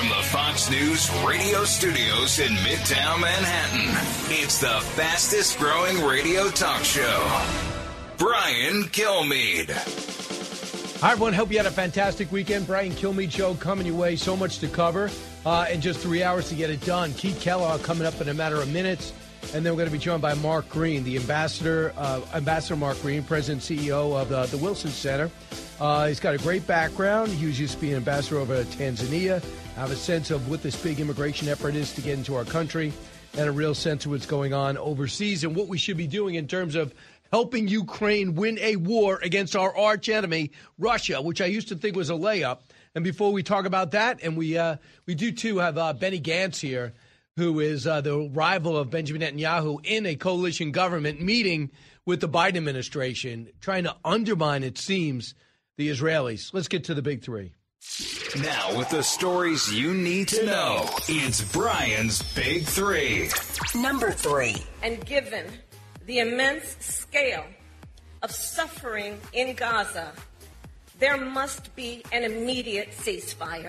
From the Fox News radio studios in Midtown Manhattan, it's the fastest growing radio talk show. Brian Kilmeade. Hi, everyone. Hope you had a fantastic weekend. Brian Kilmeade Show coming your way. So much to cover in just 3 hours to get it done. Keith Kellogg coming up in a matter of minutes. And then we're going to be joined by Mark Green, the Ambassador Mark Green, President and CEO of the Wilson Center. He's got a great background. He was used to be an ambassador over Tanzania. I have a sense of what this big immigration effort is to get into our country and a real sense of what's going on overseas and what we should be doing in terms of helping Ukraine win a war against our arch enemy, Russia, which I used to think was a layup. And before we talk about that, and we do, too, have Benny Gantz here, who is the rival of Benjamin Netanyahu in a coalition government meeting with the Biden administration, trying to undermine, it seems, the Israelis. Let's get to the big three. Now, with the stories you need to know, it's Brian's Big Three. Number 3. And given the immense scale of suffering in Gaza, there must be an immediate ceasefire.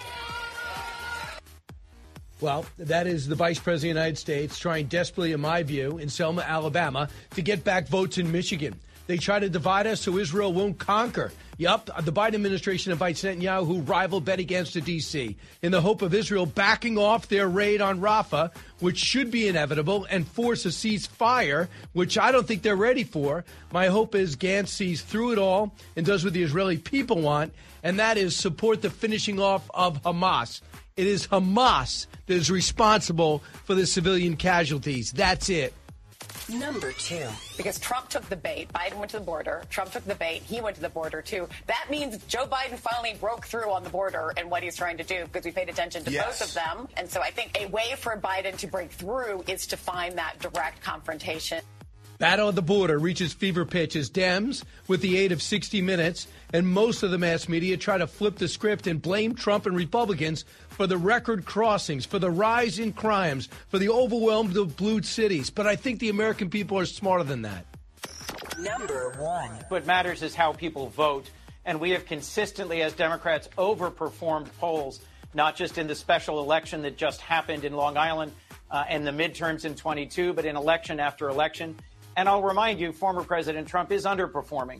Well, that is the Vice President of the United States trying desperately, in my view, in Selma, Alabama, to get back votes in Michigan. They try to divide us so Israel won't conquer. Yup, the Biden administration invites Netanyahu, rival Benny Gantz, to D.C. in the hope of Israel backing off their raid on Rafah, which should be inevitable, and force a ceasefire, which I don't think they're ready for. My hope is Gantz sees through it all and does what the Israeli people want, and that is support the finishing off of Hamas. It is Hamas that is responsible for the civilian casualties. That's it. Number 2. Because Trump took the bait. Biden went to the border. Trump took the bait. He went to the border, too. That means Joe Biden finally broke through on the border and what he's trying to do, because we paid attention to both of them. And so I think a way for Biden to break through is to find that direct confrontation. Battle at the border reaches fever pitch as Dems, with the aid of 60 Minutes and most of the mass media, try to flip the script and blame Trump and Republicans for the record crossings, for the rise in crimes, for the overwhelmed of blue cities. But I think the American people are smarter than that. Number 1. What matters is how people vote. And we have consistently, as Democrats, overperformed polls, not just in the special election that just happened in Long Island and the midterms in 22, but in election after election. And I'll remind you, former President Trump is underperforming.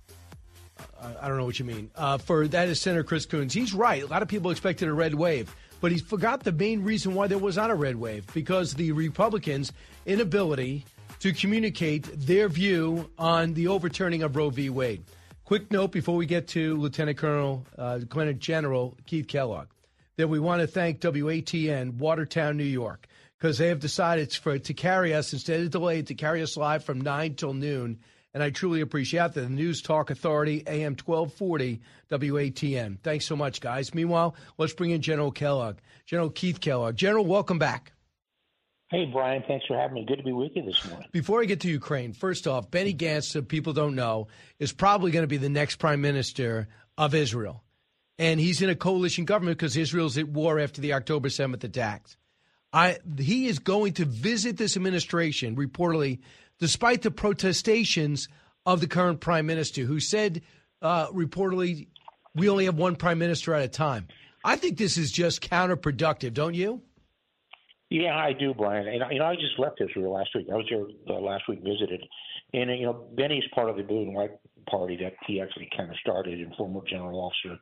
I don't know what you mean. For that is Senator Chris Coons. He's right. A lot of people expected a red wave, but he forgot the main reason why there was not a red wave, because the Republicans' inability to communicate their view on the overturning of Roe v. Wade. Quick note before we get to Lieutenant General Keith Kellogg, that we want to thank WATN, Watertown, New York, because they have decided to carry us, instead of delayed, to carry us live from 9 till noon. And I truly appreciate that. The News Talk Authority, AM 1240, WATN. Thanks so much, guys. Meanwhile, let's bring in General Kellogg, General Keith Kellogg. General, welcome back. Hey, Brian, thanks for having me. Good to be with you this morning. Before I get to Ukraine, first off, Benny Gantz, so people don't know, is probably going to be the next prime minister of Israel. And he's in a coalition government because Israel's at war after the October 7th attacks. He is going to visit this administration, reportedly, despite the protestations of the current prime minister, who said, reportedly, we only have one prime minister at a time. I think this is just counterproductive, don't you? Yeah, I do, Brian. And, I just left Israel last week. I was there last week, visited. And, Benny's part of the Blue and White Party that he actually kind of started, and former general officer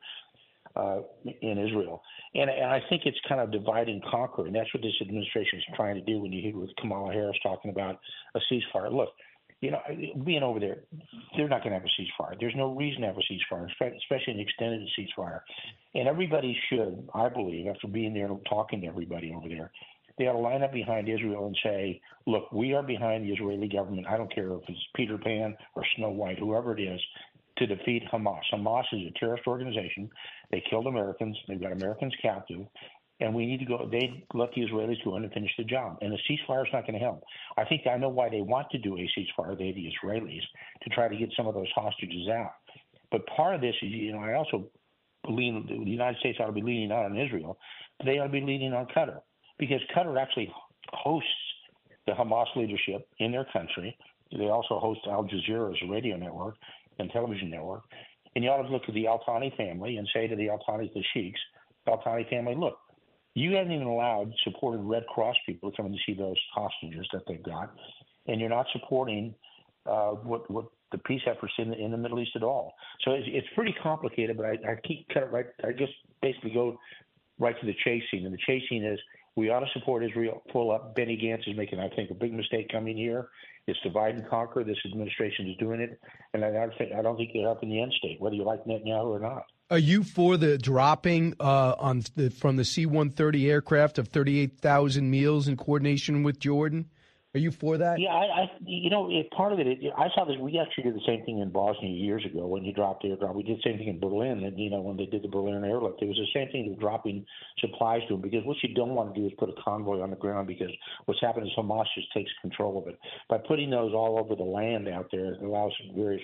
in Israel. And I think it's kind of divide and conquer, and that's what this administration is trying to do when you hear with Kamala Harris talking about a ceasefire. Look, being over there, they're not going to have a ceasefire. There's no reason to have a ceasefire, especially an extended ceasefire. And everybody should, I believe, after being there and talking to everybody over there, they ought to line up behind Israel and say, look, we are behind the Israeli government. I don't care if it's Peter Pan or Snow White, whoever it is, to defeat Hamas. Hamas is a terrorist organization. They killed Americans. They've got Americans captive. And we need to go. They let the Israelis go in and finish the job. And a ceasefire is not going to help. I know why they want to do a ceasefire, the Israelis, to try to get some of those hostages out. But part of this is, I also believe the United States ought to be leaning not on Israel, but they ought to be leaning on Qatar, because Qatar actually hosts the Hamas leadership in their country. They also host Al Jazeera as a radio network and television network. And you ought to look at the Al Thani family and say to the Al Thani, the sheiks, Al Thani family, look, You haven't even supported Red Cross people to come and see those hostages that they've got, and you're not supporting what the peace efforts in the Middle East at all. So it's pretty complicated, but I keep cut it right. I just basically go right to the chasing, and the chasing is we ought to support Israel. Pull up. Benny Gantz is making, I think, a big mistake coming here. It's divide and conquer. This administration is doing it, and I don't think they're up in the end state, whether you like Netanyahu or not. Are you for the dropping from the C-130 aircraft of 38,000 meals in coordination with Jordan? Are you for that? Yeah, part of it. I saw this. We actually did the same thing in Bosnia years ago when you dropped airdrop. We did the same thing in Berlin, and when they did the Berlin airlift, it was the same thing as dropping supplies to them. Because what you don't want to do is put a convoy on the ground, because what's happened is Hamas just takes control of it by putting those all over the land out there. It allows various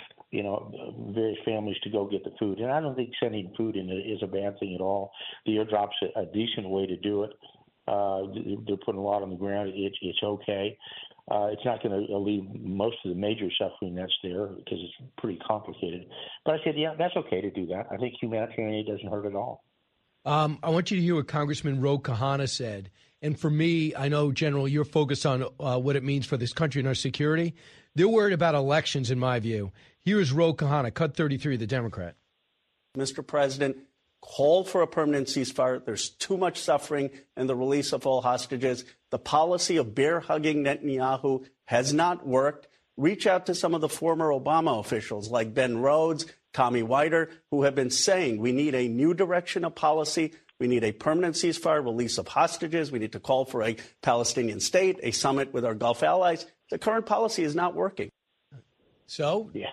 families to go get the food, and I don't think sending food in is a bad thing at all. The airdrop's a decent way to do it. They're putting a lot on the ground. It's okay. It's not going to alleviate most of the major suffering that's there because it's pretty complicated. But I said, yeah, that's okay to do that. I think humanitarian aid doesn't hurt at all. I want you to hear what Congressman Ro Khanna said. And for me, I know, General, you're focused on what it means for this country and our security. They're worried about elections, in my view. Here is Ro Khanna, cut 33, the Democrat. Mr. President, call for a permanent ceasefire. There's too much suffering and the release of all hostages. The policy of bear-hugging Netanyahu has not worked. Reach out to some of the former Obama officials like Ben Rhodes, Tommy Whiter, who have been saying we need a new direction of policy. We need a permanent ceasefire, release of hostages. We need to call for a Palestinian state, a summit with our Gulf allies. The current policy is not working. So? Yeah.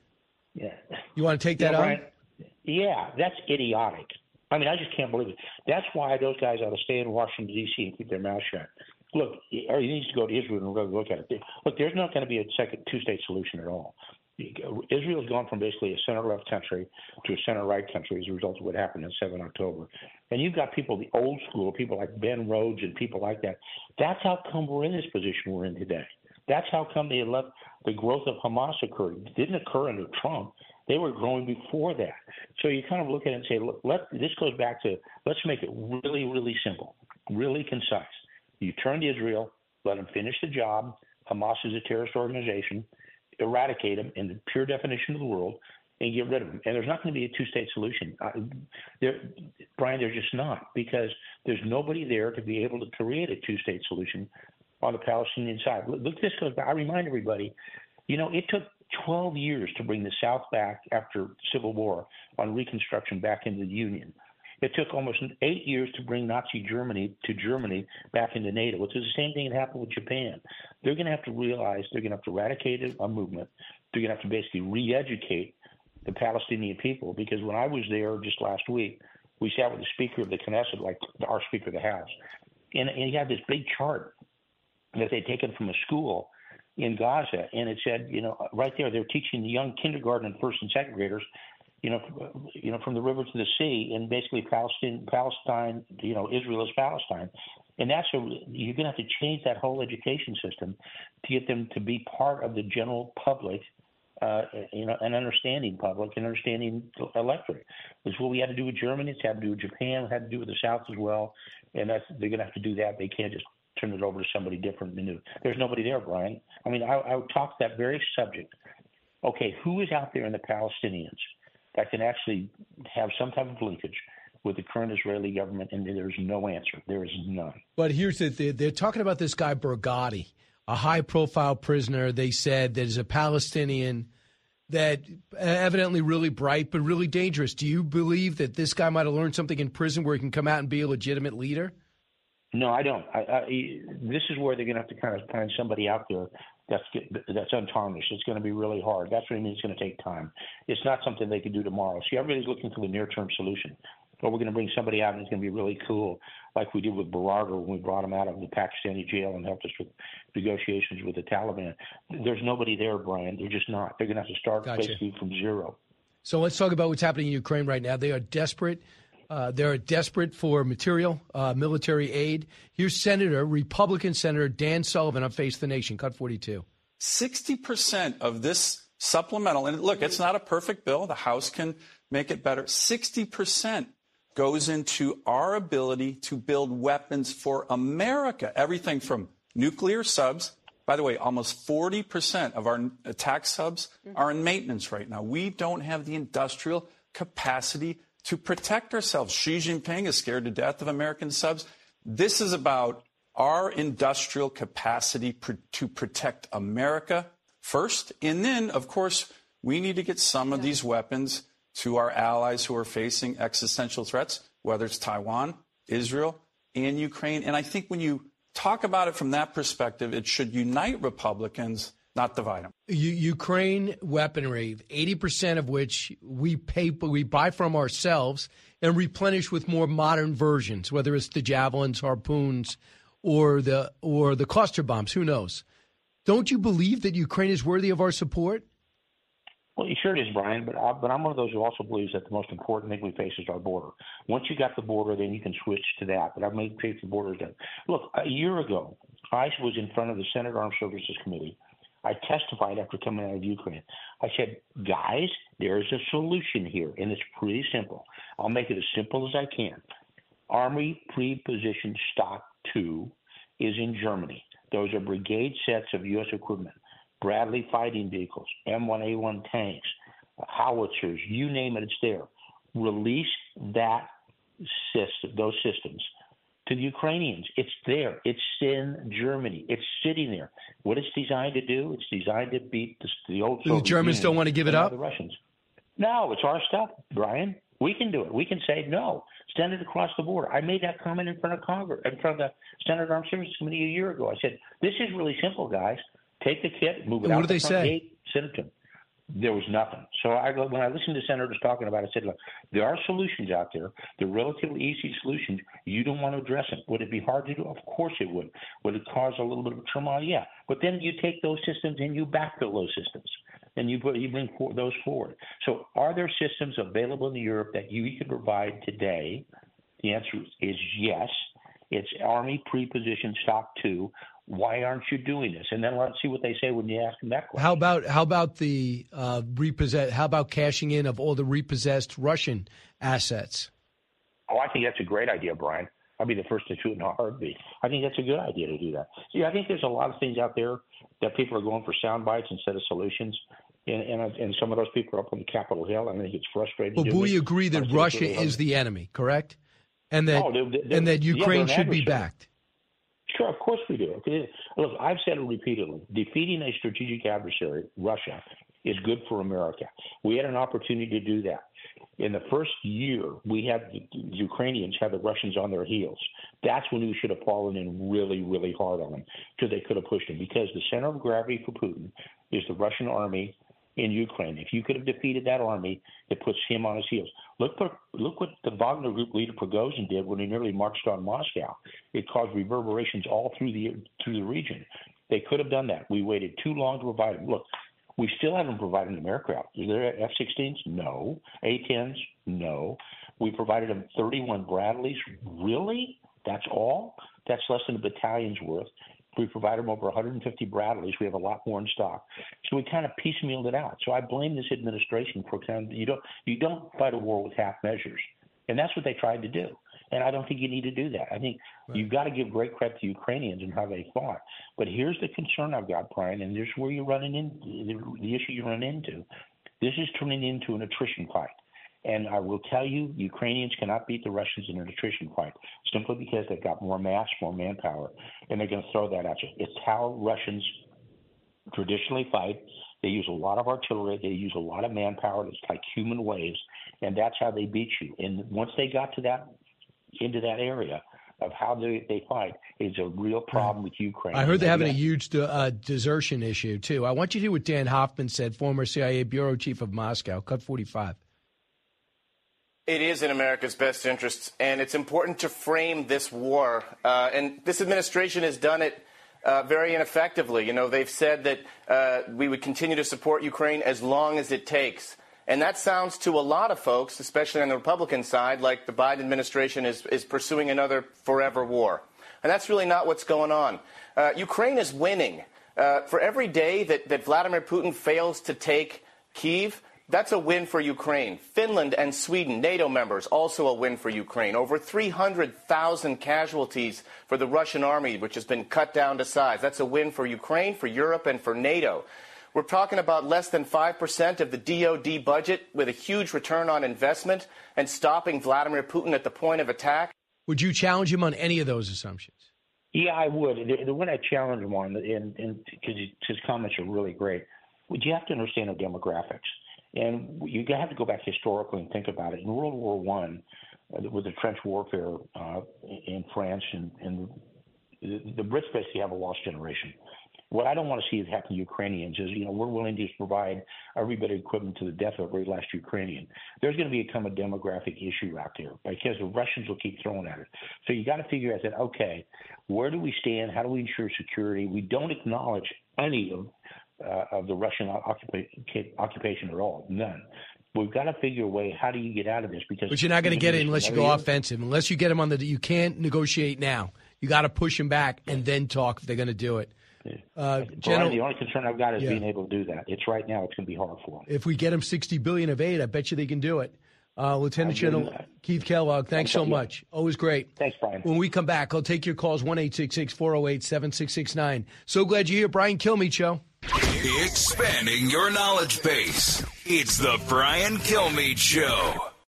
You want to take that on? Brian, yeah, that's idiotic. I mean, I just can't believe it. That's why those guys ought to stay in Washington, D.C. and keep their mouth shut. Look, or he needs to go to Israel and really look at it. Look, there's not going to be a second two-state solution at all. Israel's gone from basically a center-left country to a center-right country as a result of what happened on 7 October. And you've got people, the old school, people like Ben Rhodes and people like that. That's how come we're in this position we're in today. That's how come they left the growth of Hamas occurred. It didn't occur under Trump. They were growing before that. So you kind of look at it and say, look, this goes back to, let's make it really, really simple, really concise. You turn to Israel, let them finish the job. Hamas is a terrorist organization. Eradicate them in the pure definition of the world and get rid of them. And there's not going to be a two-state solution. Brian, there's just not, because there's nobody there to be able to create a two-state solution on the Palestinian side. Look, this goes back. I remind everybody, it took 12 years to bring the South back after Civil War on Reconstruction back into the Union. It took almost 8 years to bring Nazi Germany back into NATO, which is the same thing that happened with Japan. They're going to have to realize they're going to have to eradicate a movement. They're going to have to basically re-educate the Palestinian people, because when I was there just last week, we sat with the Speaker of the Knesset, like our Speaker of the House, and he had this big chart that they'd taken from a school in Gaza, and it said, right there, they're teaching the young kindergarten and first and second graders, from the river to the sea, and basically Palestine, Israel is Palestine. And you're going to have to change that whole education system to get them to be part of the general public, an understanding public, an understanding electorate. It's what we had to do with Germany. It's had to do with Japan. It had to do with the South as well. And they're going to have to do that. They can't just turn it over to somebody different and new. There's nobody there, Brian. I mean, I would talk that very subject. Okay, who is out there in the Palestinians that can actually have some type of linkage with the current Israeli government? And there's no answer. There is none. But here's they're talking about this guy Barghouti, a high-profile prisoner, they said, that is a Palestinian that evidently really bright but really dangerous. Do you believe that this guy might have learned something in prison where he can come out and be a legitimate leader? No, I don't. This is where they're going to have to kind of find somebody out there that's untarnished. It's going to be really hard. That's what I mean. It's going to take time. It's not something they can do tomorrow. See, everybody's looking for the near-term solution. But we're going to bring somebody out and it's going to be really cool, like we did with Barada when we brought him out of the Pakistani jail and helped us with negotiations with the Taliban. There's nobody there, Brian. They're just not. They're going to have to start basically from zero. So let's talk about what's happening in Ukraine right now. They are desperate. They're desperate for material, military aid. Here's Republican Senator Dan Sullivan on Face the Nation, cut 42. 60% of this supplemental, and look, it's not a perfect bill. The House can make it better. 60% goes into our ability to build weapons for America. Everything from nuclear subs. By the way, almost 40% of our attack subs are in maintenance right now. We don't have the industrial capacity to protect ourselves. Xi Jinping is scared to death of American subs. This is about our industrial capacity to protect America first. And then, of course, we need to get some of these weapons to our allies who are facing existential threats, whether it's Taiwan, Israel, and Ukraine. And I think when you talk about it from that perspective, it should unite Republicans, not divide them. Ukraine weaponry, 80% of which we buy from ourselves and replenish with more modern versions, whether it's the Javelins, Harpoons, or the cluster bombs. Who knows? Don't you believe that Ukraine is worthy of our support? Well, sure it is, Brian, but I'm one of those who also believes that the most important thing we face is our border. Once you got the border, then you can switch to that. But I've made the border done. Look, a year ago, I was in front of the Senate Armed Services Committee. I testified after coming out of Ukraine. I said, guys, there is a solution here, and it's pretty simple. I'll make it as simple as I can. Army Pre-Positioned Stock 2 is in Germany. Those are brigade sets of U.S. equipment. Bradley fighting vehicles, M1A1 tanks, howitzers, you name it, it's there. Release those systems to the Ukrainians. It's there. It's in Germany. It's sitting there. What it's designed to do, it's designed to beat the old Soviet The Germans don't want to give it up? The Russians. No, it's our stuff, Brian. We can do it. We can say no. Send it across the border. I made that comment in front of Congress, in front of the Senate Armed Services Committee a year ago. I said, this is really simple, guys. Take the kit, move it out the front gate, send it to them. There was nothing. So when I listened to senators talking about it, I said, look, there are solutions out there. They're relatively easy solutions. You don't want to address them. Would it be hard to do? Of course it would. Would it cause a little bit of turmoil? Yeah. But then you take those systems and you backfill those systems, and you bring those forward. So are there systems available in Europe that you can provide today? The answer is yes. It's Army Pre-Positioned Stock 2. Why aren't you doing this? And then let's see what they say when you ask them that question. How about the How about cashing in of all the repossessed Russian assets? Oh, I think that's a great idea, Brian. I'd be the first to do it in a heartbeat. I think that's a good idea to do that. See, I think there's a lot of things out there that people are going for sound bites instead of solutions. And some of those people are up on the Capitol Hill. I think it's frustrating. Well, we agree that Russia is the enemy, correct? And that Ukraine should be backed. Sure, of course we do. Okay. Look, I've said it repeatedly. Defeating a strategic adversary, Russia, is good for America. We had an opportunity to do that. In the first year, we had the Ukrainians had the Russians on their heels. That's when we should have fallen in really, really hard on them because they could have pushed them. Because the center of gravity for Putin is the Russian army in Ukraine. If you could have defeated that army, it puts him on his heels. Look what the Wagner Group leader Prigozhin did when he nearly marched on Moscow. It caused reverberations all through the region. They could have done that. We waited too long to provide them. Look, we still haven't provided them aircraft. Is there F-16s? No. A-10s? No. We provided them 31 Bradleys. Really? That's all? That's less than a battalion's worth. We provided them over 150 Bradleys. We have a lot more in stock. So we kind of piecemealed it out. So I blame this administration for you don't fight a war with half measures. And that's what they tried to do. And I don't think you need to do that. I think you've got to give great credit to Ukrainians and how they fought. But here's the concern I've got, Brian, and here's where you're running into the issue you run into. This is turning into an attrition fight. And I will tell you, Ukrainians cannot beat the Russians in an attrition fight simply because they've got more mass, more manpower, and they're going to throw that at you. It's how Russians traditionally fight. They use a lot of artillery. They use a lot of manpower. It's like human waves, and that's how they beat you. And once they got to into that area of how they fight, it's a real problem with Ukraine. I heard they're having a huge desertion issue, too. I want you to hear what Dan Hoffman said, former CIA bureau chief of Moscow, Cut 45. It is in America's best interests, and it's important to frame this war. And this administration has done it very ineffectively. You know, they've said that we would continue to support Ukraine as long as it takes. And that sounds to a lot of folks, especially on the Republican side, like the Biden administration is pursuing another forever war. And that's really not what's going on. Ukraine is winning. For every day that Vladimir Putin fails to take Kyiv, That's a win for Ukraine. Finland and Sweden, NATO members, also a win for Ukraine. Over 300,000 casualties for the Russian army, which has been cut down to size. That's a win for Ukraine, for Europe, and for NATO. We're talking about less than 5% of the DoD budget with a huge return on investment and stopping Vladimir Putin at the point of attack. Would you challenge him on any of those assumptions? Yeah, I would. The one I challenge him on, and because his comments are really great, you have to understand the demographics. And you have to go back historically and think about it. In World War I, with the trench warfare in France, and the Brits basically have a lost generation. What I don't want to see happen to Ukrainians is, we're willing to provide every bit of equipment to the death of every last Ukrainian. There's going to become a demographic issue out there because the Russians will keep throwing at it. So you got to figure out that, okay, where do we stand? How do we ensure security? We don't acknowledge any of the Russian occupation at all. None. We've got to figure a way. How do you get out of this? But you're not going to get it unless you go offensive. Unless you get him on you can't negotiate now. You got to push him back and then talk if they're going to do it. Brian, the only concern I've got is being able to do that. It's right now. It's going to be hard for them. If we get them $60 billion of aid, I bet you they can do it. Lieutenant General Keith Kellogg, thanks so much. Always great. Thanks, Brian. When we come back, I'll take your calls 1-866-408-7669. So glad you're here, Brian Kilmeade Show. Expanding your knowledge base. It's the Brian Kilmeade Show.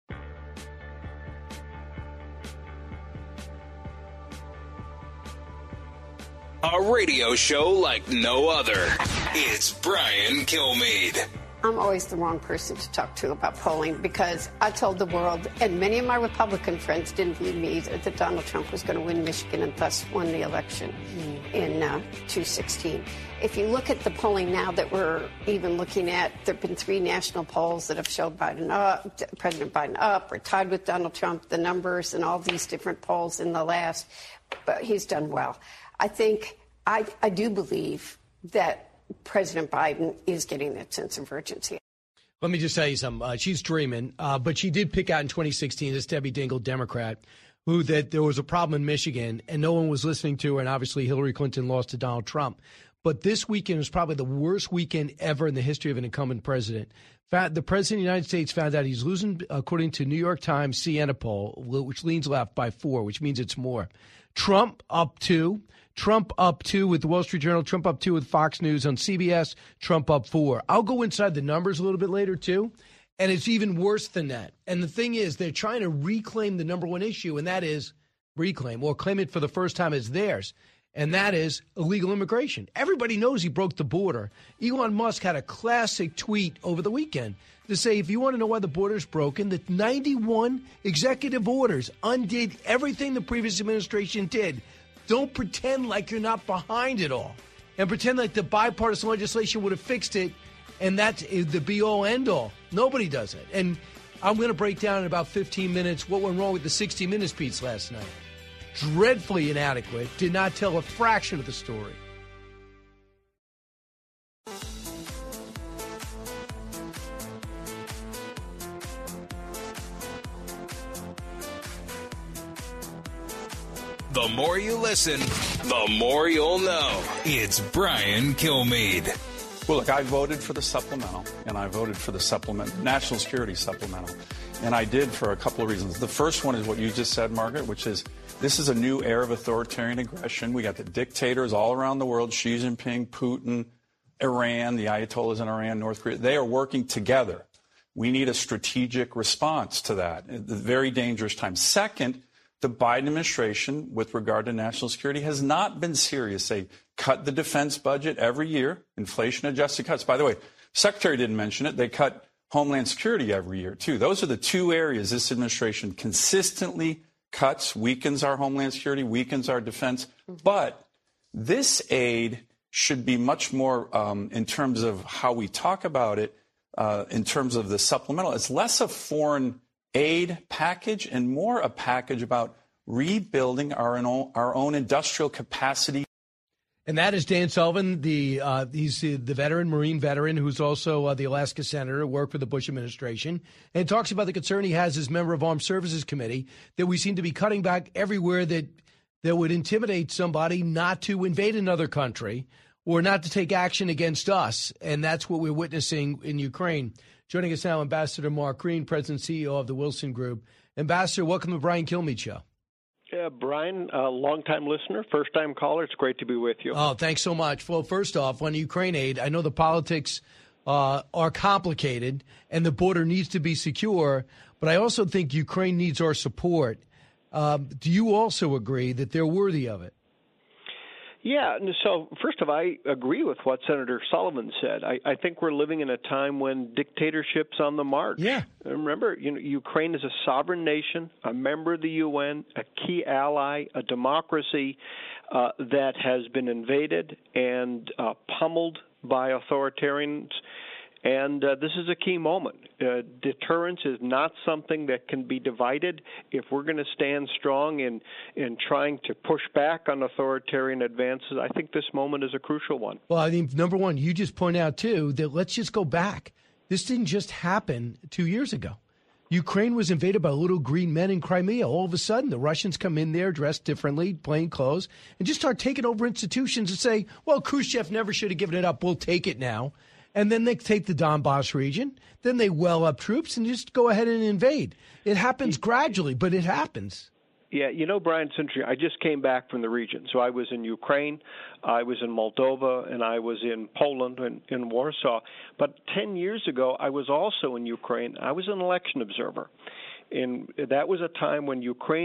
A radio show like no other. It's Brian Kilmeade. I'm always the wrong person to talk to about polling because I told the world, and many of my Republican friends didn't believe me, that Donald Trump was going to win Michigan and thus won the election in 2016. If you look at the polling now that we're even looking at, there have been 3 national polls that have showed Biden up, President Biden up, or tied with Donald Trump, the numbers and all these different polls in the last, but he's done well. I think, I do believe that President Biden is getting that sense of urgency. Let me just tell you something. She's dreaming, but she did pick out in 2016, this Debbie Dingell, Democrat, that there was a problem in Michigan, and no one was listening to her, and obviously Hillary Clinton lost to Donald Trump. But this weekend was probably the worst weekend ever in the history of an incumbent president. The president of the United States found out he's losing, according to New York Times Siena poll, which leans left by 4, which means it's more. Trump up 2. Trump up 2 with the Wall Street Journal. Trump up 2 with Fox News on CBS. Trump up 4. I'll go inside the numbers a little bit later, too. And it's even worse than that. And the thing is, they're trying to reclaim the number one issue, and that is reclaim, or claim it for the first time as theirs. And that is illegal immigration. Everybody knows he broke the border. Elon Musk had a classic tweet over the weekend to say, if you want to know why the border is broken, that 91 executive orders undid everything the previous administration did. Don't pretend like you're not behind it all and pretend like the bipartisan legislation would have fixed it and that's the be-all, end-all. Nobody does it. And I'm going to break down in about 15 minutes what went wrong with the 60 Minutes piece last night. Dreadfully inadequate, did not tell a fraction of the story. The more you listen, the more you'll know. It's Brian Kilmeade. Well, look, I voted for the supplemental, and I voted for the national security supplemental. And I did for a couple of reasons. The first one is what you just said, Margaret, which is this is a new era of authoritarian aggression. We got the dictators all around the world, Xi Jinping, Putin, Iran, the Ayatollahs in Iran, North Korea. They are working together. We need a strategic response to that at the very dangerous time. Second, the Biden administration, with regard to national security, has not been serious. They cut the defense budget every year, inflation-adjusted cuts. By the way, Secretary didn't mention it. They cut Homeland Security every year, too. Those are the 2 areas this administration consistently cuts, weakens our Homeland Security, weakens our defense. But this aid should be much more, in terms of how we talk about it, in terms of the supplemental. It's less a foreign aid package and more a package about rebuilding our own industrial capacity. And that is Dan Sullivan, he's the veteran, Marine veteran, who's also the Alaska senator, worked for the Bush administration, and talks about the concern he has as member of Armed Services Committee that we seem to be cutting back everywhere that would intimidate somebody not to invade another country or not to take action against us. And that's what we're witnessing in Ukraine. Joining us now, Ambassador Mark Green, President and CEO of the Wilson Group. Ambassador, welcome to the Brian Kilmeade Show. Yeah, Brian, a long-time listener, first-time caller. It's great to be with you. Oh, thanks so much. Well, first off, on Ukraine aid, I know the politics are complicated and the border needs to be secure, but I also think Ukraine needs our support. Do you also agree that they're worthy of it? Yeah, so first of all, I agree with what Senator Sullivan said. I think we're living in a time when dictatorship's on the march. Yeah. Remember, Ukraine is a sovereign nation, a member of the UN, a key ally, a democracy that has been invaded and pummeled by authoritarians. And this is a key moment. Deterrence is not something that can be divided. If we're going to stand strong in trying to push back on authoritarian advances, I think this moment is a crucial one. Well, I think, number one, you just point out, too, that let's just go back. This didn't just happen 2 years ago. Ukraine was invaded by little green men in Crimea. All of a sudden, the Russians come in there dressed differently, plain clothes, and just start taking over institutions and say, well, Khrushchev never should have given it up. We'll take it now. And then they take the Donbass region. Then they well up troops and just go ahead and invade. It happens gradually, but it happens. Yeah, Brian, it's interesting. I just came back from the region. So I was in Ukraine, I was in Moldova, and I was in Poland and in Warsaw. But 10 years ago, I was also in Ukraine. I was an election observer. And that was a time when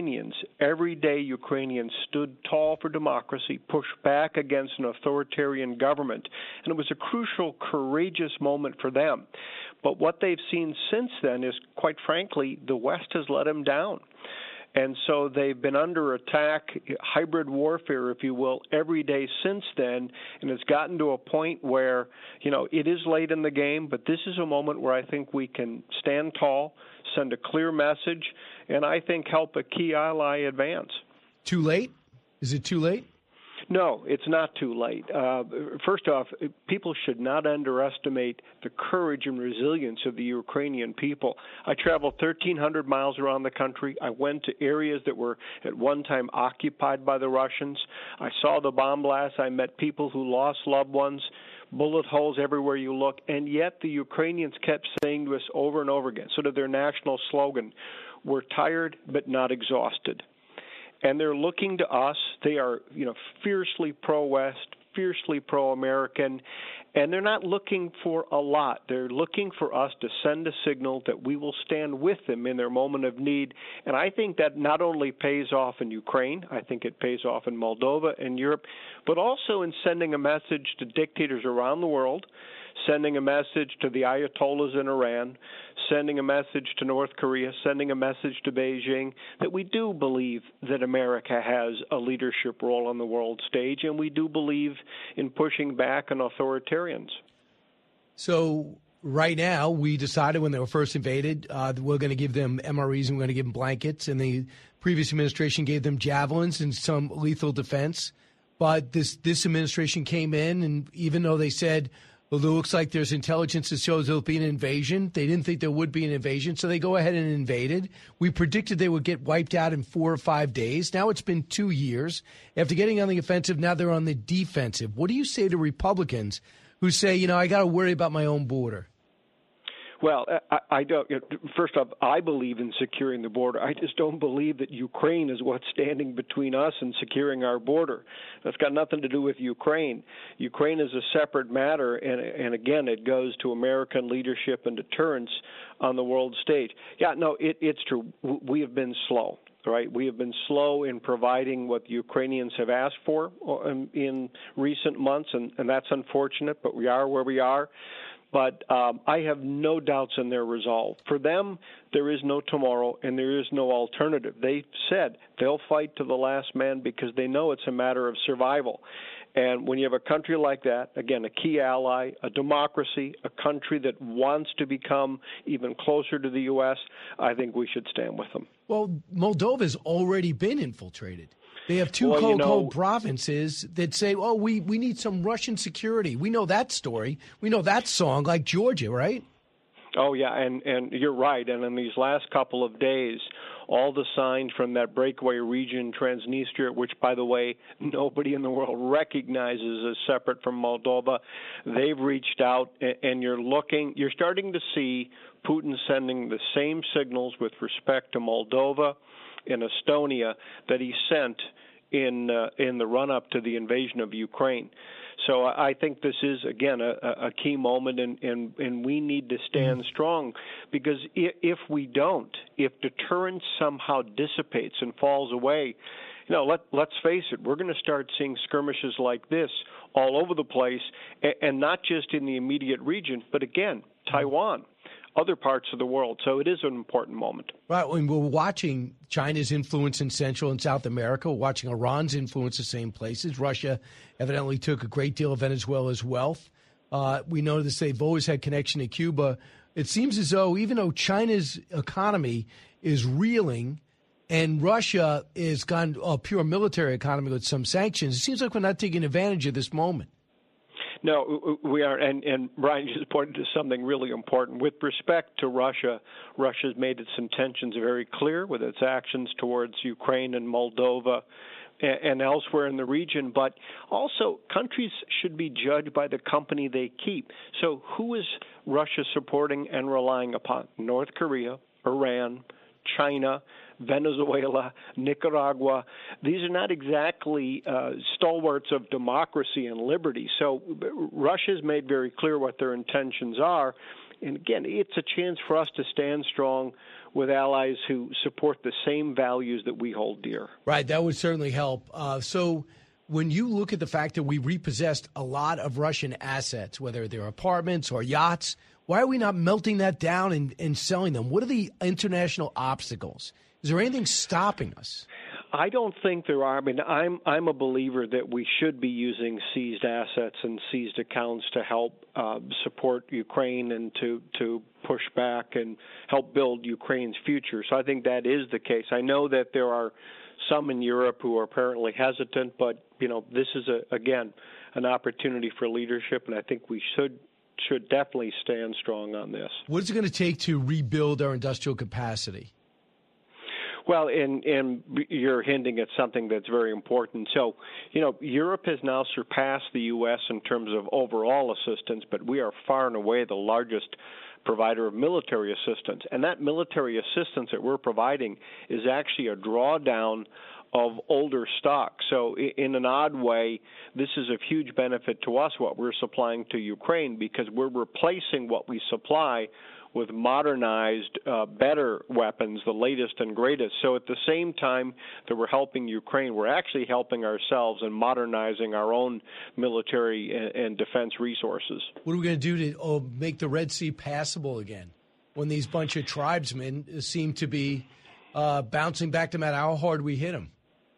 everyday Ukrainians stood tall for democracy, pushed back against an authoritarian government. And it was a crucial, courageous moment for them. But what they've seen since then is, quite frankly, the West has let them down. And so they've been under attack, hybrid warfare, if you will, every day since then. And it's gotten to a point where, it is late in the game, but this is a moment where I think we can stand tall, send a clear message, and I think help a key ally advance. Too late? Is it too late? No, it's not too late. First off, people should not underestimate the courage and resilience of the Ukrainian people. I traveled 1,300 miles around the country. I went to areas that were at one time occupied by the Russians. I saw the bomb blasts. I met people who lost loved ones, bullet holes everywhere you look, and yet the Ukrainians kept saying to us over and over again, sort of their national slogan, we're tired but not exhausted. And they're looking to us. They are, fiercely pro-West, fiercely pro-American, and they're not looking for a lot. They're looking for us to send a signal that we will stand with them in their moment of need. And I think that not only pays off in Ukraine, I think it pays off in Moldova and Europe, but also in sending a message to dictators around the world, sending a message to the Ayatollahs in Iran, sending a message to North Korea, sending a message to Beijing that we do believe that America has a leadership role on the world stage, and we do believe in pushing back on authoritarians. So right now, we decided when they were first invaded, we're going to give them MREs and we're going to give them blankets, and the previous administration gave them javelins and some lethal defense. But this administration came in, and even though they said, well, it looks like there's intelligence that shows there'll be an invasion. They didn't think there would be an invasion, so they go ahead and invaded. We predicted they would get wiped out in 4 or 5 days. Now it's been 2 years. After getting on the offensive, now they're on the defensive. What do you say to Republicans who say, I got to worry about my own border? Well, I don't. First off, I believe in securing the border. I just don't believe that Ukraine is what's standing between us and securing our border. That's got nothing to do with Ukraine. Ukraine is a separate matter, and again, it goes to American leadership and deterrence on the world stage. Yeah, no, it's true. We have been slow. Right, we have been slow in providing what the Ukrainians have asked for in recent months, and that's unfortunate, but we are where we are. But I have no doubts in their resolve. For them, there is no tomorrow and there is no alternative. They said they'll fight to the last man because they know it's a matter of survival. And when you have a country like that, again, a key ally, a democracy, a country that wants to become even closer to the U.S., I think we should stand with them. Well, Moldova's already been infiltrated. They have two cold provinces that say, oh, we need some Russian security. We know that story. We know that song, like Georgia, right? Oh, yeah, and you're right. And in these last couple of days, all the signs from that breakaway region, Transnistria, which, by the way, nobody in the world recognizes as separate from Moldova. They've reached out, and you're starting to see Putin sending the same signals with respect to Moldova and Estonia that he sent in the run-up to the invasion of Ukraine. So I think this is, again, a key moment, and we need to stand strong, because if we don't, if deterrence somehow dissipates and falls away, let's face it, we're going to start seeing skirmishes like this all over the place, and not just in the immediate region, but again, Taiwan, other parts of the world. So it is an important moment. Right. When we're watching China's influence in Central and South America, we're watching Iran's influence in the same places. Russia evidently took a great deal of Venezuela's wealth. We know that they've always had connection to Cuba. It seems as though even though China's economy is reeling and Russia is gone a pure military economy with some sanctions, it seems like we're not taking advantage of this moment. No, we are, and Brian just pointed to something really important. With respect to Russia, Russia's made its intentions very clear with its actions towards Ukraine and Moldova and elsewhere in the region, but also countries should be judged by the company they keep. So who is Russia supporting and relying upon? North Korea, Iran, China, Venezuela, Nicaragua. These are not exactly stalwarts of democracy and liberty. So Russia's made very clear what their intentions are. And again, it's a chance for us to stand strong with allies who support the same values that we hold dear. Right, that would certainly help. So when you look at the fact that we repossessed a lot of Russian assets, whether they're apartments or yachts, why are we not melting that down and selling them? What are the international obstacles? Is there anything stopping us? I don't think there are. I mean, I'm a believer that we should be using seized assets and seized accounts to help support Ukraine and to push back and help build Ukraine's future. So I think that is the case. I know that there are some in Europe who are apparently hesitant, but this is again an opportunity for leadership, and I think we should definitely stand strong on this. What is it going to take to rebuild our industrial capacity? Well, and you're hinting at something that's very important. So, Europe has now surpassed the U.S. in terms of overall assistance, but we are far and away the largest provider of military assistance. And that military assistance that we're providing is actually a drawdown of older stock. So in an odd way, this is a huge benefit to us, what we're supplying to Ukraine, because we're replacing what we supply with modernized, better weapons, the latest and greatest. So at the same time that we're helping Ukraine, we're actually helping ourselves and modernizing our own military and defense resources. What are we going to do to make the Red Sea passable again when these bunch of tribesmen seem to be bouncing back no matter how hard we hit them?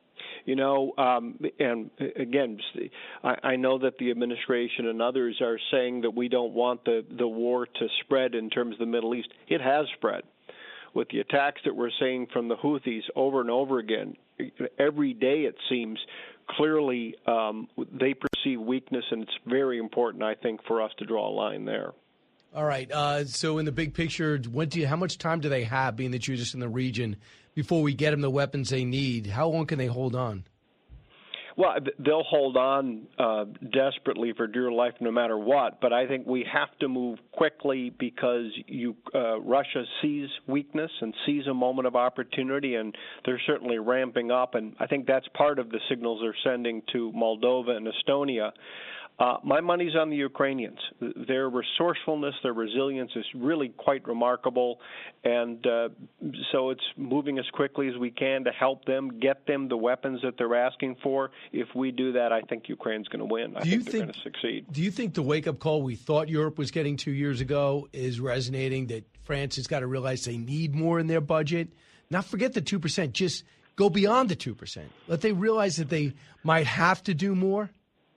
And again, I know that the administration and others are saying that we don't want the war to spread in terms of the Middle East. It has spread. With the attacks that we're seeing from the Houthis over and over again, every day it seems, clearly they perceive weakness, and it's very important, I think, for us to draw a line there. All right. So in the big picture, how much time do they have, being that you're just in the region, before we get them the weapons they need? How long can they hold on? Well, they'll hold on desperately for dear life no matter what, but I think we have to move quickly because Russia sees weakness and sees a moment of opportunity, and they're certainly ramping up, and I think that's part of the signals they're sending to Moldova and Estonia. My money's on the Ukrainians. Their resourcefulness, their resilience is really quite remarkable, and so it's moving as quickly as we can to help them, get them the weapons that they're asking for. If we do that, I think Ukraine's going to win. I think they're going to succeed. Do you think the wake-up call we thought Europe was getting 2 years ago is resonating, that France has got to realize they need more in their budget? Not forget the 2%, just go beyond the 2%. Let they realize that they might have to do more?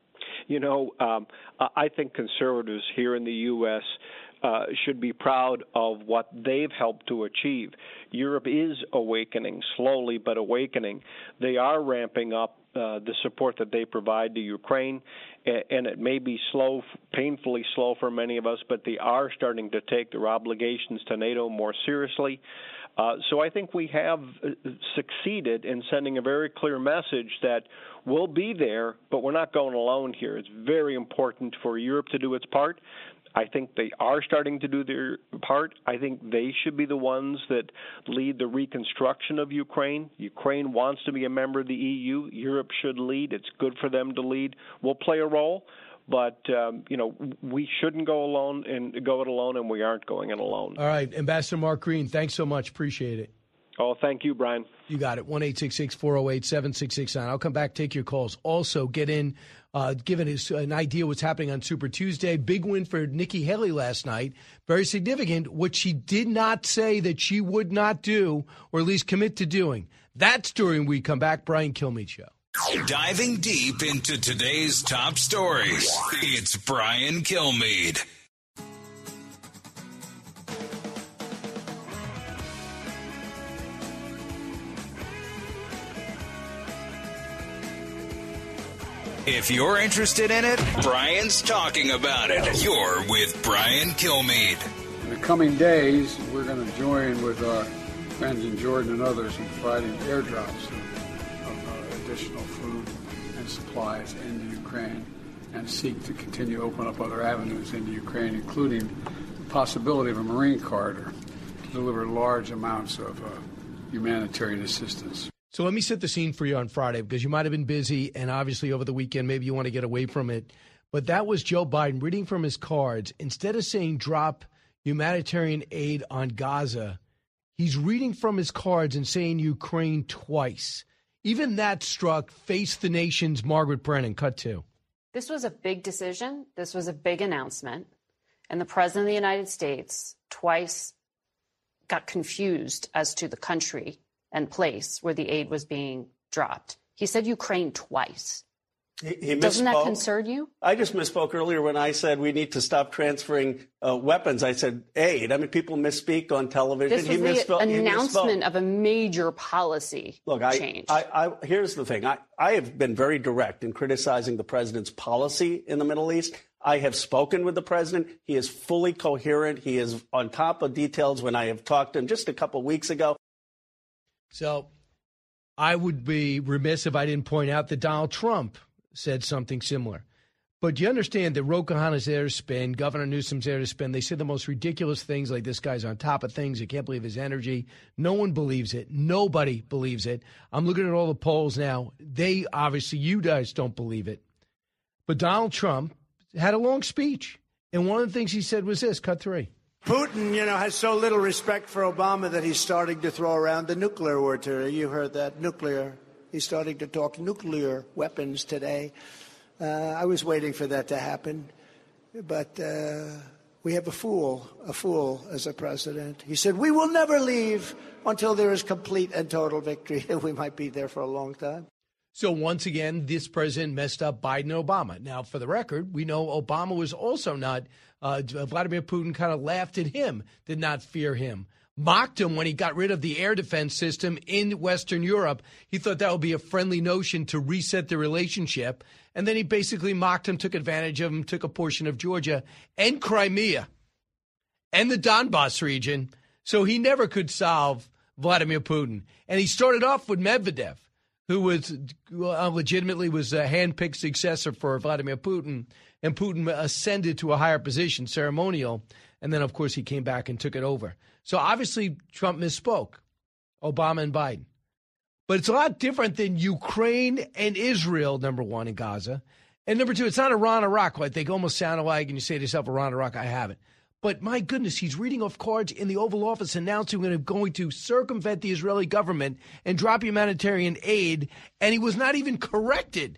I think conservatives here in the U.S. Should be proud of what they've helped to achieve. Europe is awakening, slowly but awakening. They are ramping up the support that they provide to Ukraine, and it may be slow, painfully slow for many of us, but they are starting to take their obligations to NATO more seriously. So I think we have succeeded in sending a very clear message that we'll be there, but we're not going alone here. It's very important for Europe to do its part. I think they are starting to do their part. I think they should be the ones that lead the reconstruction of Ukraine. Ukraine wants to be a member of the EU. Europe should lead. It's good for them to lead. We'll play a role, but we shouldn't go alone and go it alone, and we aren't going it alone. All right, Ambassador Mark Green, thanks so much. Appreciate it. Oh, thank you, Brian. You got it. 1-866-408-7669. I'll come back, take your calls. Also, get in, giving us an idea what's happening on Super Tuesday. Big win for Nikki Haley last night. Very significant. What she did not say that she would not do, or at least commit to doing. That's during we come back. Brian Kilmeade Show. Diving deep into today's top stories, it's Brian Kilmeade. If you're interested in it, Brian's talking about it. You're with Brian Kilmeade. In the coming days, we're going to join with our friends in Jordan and others in providing airdrops of additional food and supplies into Ukraine and seek to continue to open up other avenues into Ukraine, including the possibility of a Marine corridor to deliver large amounts of humanitarian assistance. So let me set the scene for you on Friday, because you might have been busy, and obviously over the weekend maybe you want to get away from it. But that was Joe Biden reading from his cards. Instead of saying drop humanitarian aid on Gaza, he's reading from his cards and saying Ukraine twice. Even that struck Face the Nation's Margaret Brennan. Cut 2. This was a big decision. This was a big announcement. And the President of the United States twice got confused as to the country and place where the aid was being dropped. He said Ukraine twice. He Doesn't misspoke. that concern you? I just misspoke earlier when I said we need to stop transferring weapons. I said aid. I mean, people misspeak on television. This was the announcement of a major policy change. Here's the thing. I have been very direct in criticizing the president's policy in the Middle East. I have spoken with the president. He is fully coherent. He is on top of details. When I have talked to him just a couple weeks ago. So I would be remiss if I didn't point out that Donald Trump said something similar. But you understand that Ro Khanna's there to spin, Governor Newsom's there to spin. They said the most ridiculous things, like this guy's on top of things. You can't believe his energy. No one believes it. Nobody believes it. I'm looking at all the polls now. They obviously, you guys don't believe it. But Donald Trump had a long speech. And one of the things he said was this, cut 3. Putin, has so little respect for Obama that he's starting to throw around the nuclear word today. You heard that, nuclear. He's starting to talk nuclear weapons today. I was waiting for that to happen. But we have a fool as a president. He said, we will never leave until there is complete and total victory. We might be there for a long time. So once again, this president messed up Biden and Obama. Now, for the record, we know Obama was also not, Vladimir Putin kind of laughed at him, did not fear him, mocked him when he got rid of the air defense system in Western Europe. He thought that would be a friendly notion to reset the relationship. And then he basically mocked him, took advantage of him, took a portion of Georgia and Crimea and the Donbass region. So he never could solve Vladimir Putin. And he started off with Medvedev, who was legitimately was a handpicked successor for Vladimir Putin, and Putin ascended to a higher position, ceremonial, and then, of course, he came back and took it over. So obviously Trump misspoke, Obama and Biden. But it's a lot different than Ukraine and Israel, number one, in Gaza. And number two, it's not Iran, Iraq. Like they almost sound alike, and you say to yourself, Iran, Iraq, I haven't. But my goodness, he's reading off cards in the Oval Office announcing we're going to circumvent the Israeli government and drop humanitarian aid, and he was not even corrected.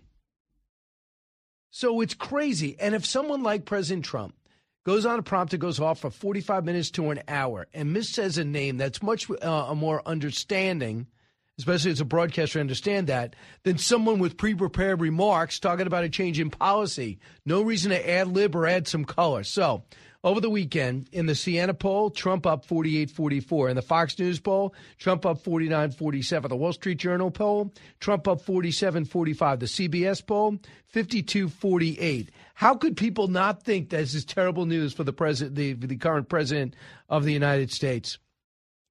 So it's crazy. And if someone like President Trump goes on a prompter, goes off for 45 minutes to an hour, and missays a name that's much more understanding, especially as a broadcaster, understand that, than someone with pre-prepared remarks talking about a change in policy. No reason to ad-lib or add some color. So over the weekend, in the Siena poll, Trump up 48-44. In the Fox News poll, Trump up 49-47. The Wall Street Journal poll, Trump up 47-45. The CBS poll, 52-48. How could people not think this is terrible news for the president, the current president of the United States?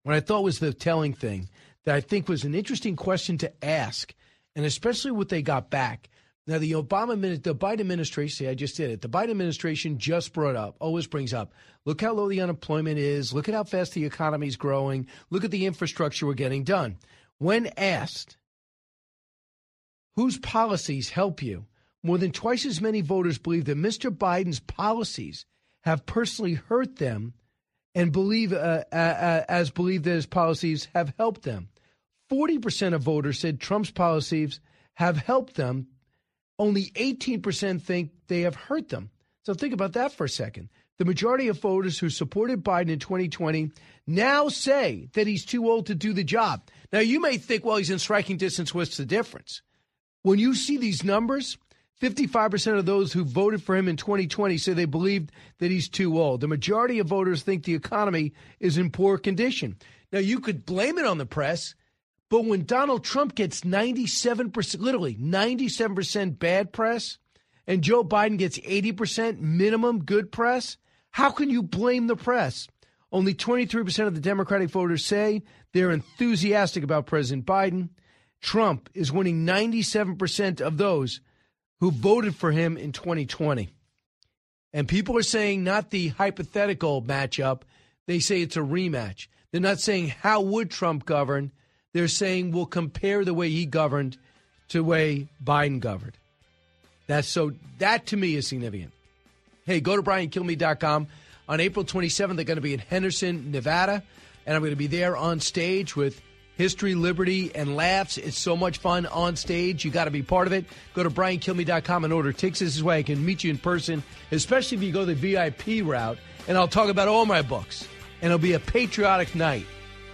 what I thought was the telling thing that I think was an interesting question to ask, and especially what they got back. Now, the Biden administration, see, I just did it. The Biden administration just always brings up, look how low the unemployment is. Look at how fast the economy is growing. Look at the infrastructure we're getting done. When asked, whose policies help you? More than twice as many voters believe that Mr. Biden's policies have personally hurt them and believe that his policies have helped them. 40% of voters said Trump's policies have helped them. Only 18% think they have hurt them. So think about that for a second. The majority of voters who supported Biden in 2020 now say that he's too old to do the job. Now, you may think, well, he's in striking distance. What's the difference? When you see these numbers, 55% of those who voted for him in 2020 say they believed that he's too old. The majority of voters think the economy is in poor condition. Now, you could blame it on the press, but when Donald Trump gets 97%, literally 97% bad press, and Joe Biden gets 80% minimum good press, how can you blame the press? Only 23% of the Democratic voters say they're enthusiastic about President Biden. Trump is winning 97% of those who voted for him in 2020. And people are saying not the hypothetical matchup. They say it's a rematch. They're not saying how would Trump govern. They're saying we'll compare the way he governed to the way Biden governed. That to me is significant. Hey, go to BrianKilmeade.com. On April 27th, they're going to be in Henderson, Nevada, and I'm going to be there on stage with History, Liberty, and Laughs. It's so much fun on stage. You got to be part of it. Go to BrianKilmeade.com and order tickets. This is why I can meet you in person, especially if you go the VIP route, and I'll talk about all my books, and it'll be a patriotic night.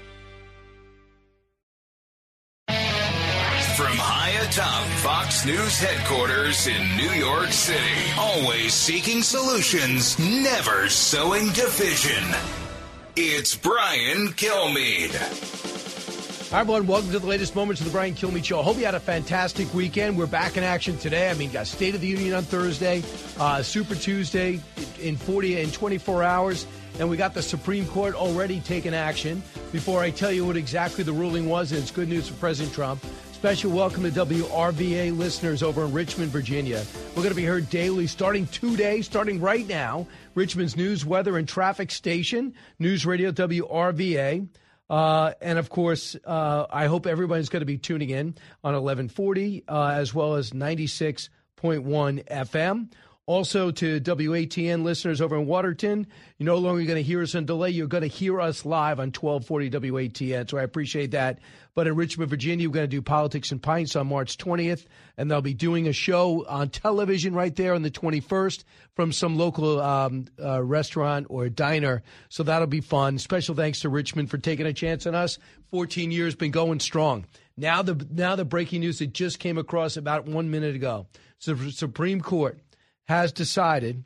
From high atop Fox News headquarters in New York City, always seeking solutions, never sowing division. It's Brian Kilmeade. Hi, everyone. Welcome to the latest moments of the Brian Kilmeade Show. I hope you had a fantastic weekend. We're back in action today. Got State of the Union on Thursday, Super Tuesday in 24 hours, and we got the Supreme Court already taking action. Before I tell you what exactly the ruling was, and it's good news for President Trump, special welcome to WRVA listeners over in Richmond, Virginia. We're going to be heard daily starting right now, Richmond's news, weather, and traffic station, News Radio WRVA. And, of course, I hope everybody's going to be tuning in on 1140 as well as 96.1 FM. Also to WATN listeners over in Watertown, you're no longer going to hear us on delay. You're going to hear us live on 1240 WATN, so I appreciate that. But in Richmond, Virginia, we're going to do Politics and Pints on March 20th, and they'll be doing a show on television right there on the 21st from some local restaurant or diner, so that'll be fun. Special thanks to Richmond for taking a chance on us. 14 years, been going strong. Now the breaking news that just came across about 1 minute ago. So the Supreme Court has decided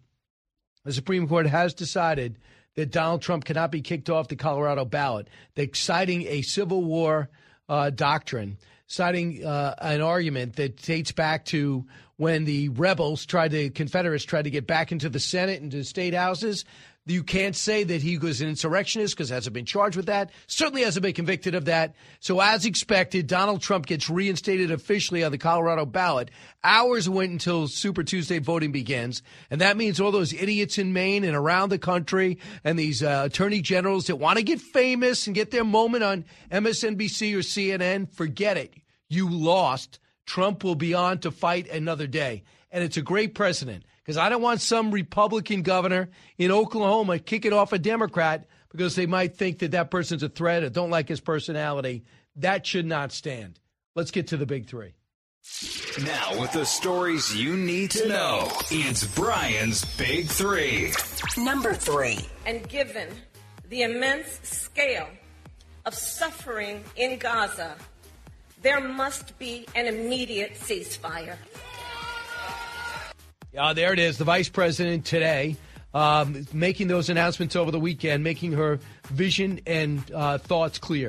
that Donald Trump cannot be kicked off the Colorado ballot. They're citing a Civil War doctrine, citing an argument that dates back to when the Confederates tried to get back into the Senate and to the state houses. You can't say that he was an insurrectionist because hasn't been charged with that. Certainly hasn't been convicted of that. So as expected, Donald Trump gets reinstated officially on the Colorado ballot. Hours went until Super Tuesday voting begins. And that means all those idiots in Maine and around the country and these attorney generals that want to get famous and get their moment on MSNBC or CNN, forget it. You lost. Trump will be on to fight another day. And it's a great precedent. Because I don't want some Republican governor in Oklahoma kicking off a Democrat because they might think that person's a threat or don't like his personality. That should not stand. Let's get to the big three. Now with the stories you need to know, it's Brian's Big Three. Number 3. And given the immense scale of suffering in Gaza, there must be an immediate ceasefire. There it is, the vice president today making those announcements over the weekend, making her vision and thoughts clear.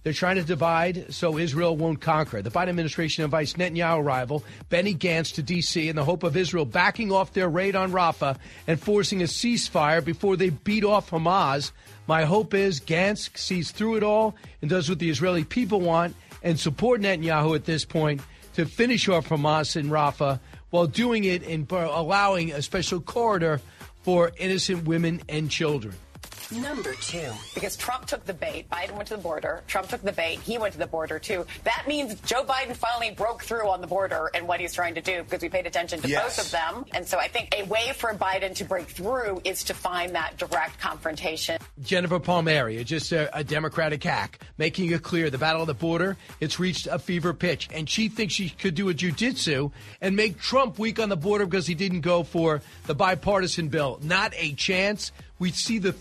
They're trying to divide so Israel won't conquer. The Biden administration invites Netanyahu rival Benny Gantz to D.C. in the hope of Israel backing off their raid on Rafah and forcing a ceasefire before they beat off Hamas. My hope is Gantz sees through it all and does what the Israeli people want and support Netanyahu at this point to finish off Hamas in Rafah while doing it and allowing a special corridor for innocent women and children. Number 2. Because Trump took the bait. Biden went to the border. Trump took the bait. He went to the border, too. That means Joe Biden finally broke through on the border and what he's trying to do because we paid attention to both of them. And so I think a way for Biden to break through is to find that direct confrontation. Jennifer Palmieri, just a Democratic hack, making it clear the battle of the border, it's reached a fever pitch. And she thinks she could do a jiu-jitsu and make Trump weak on the border because he didn't go for the bipartisan bill. Not a chance. We see the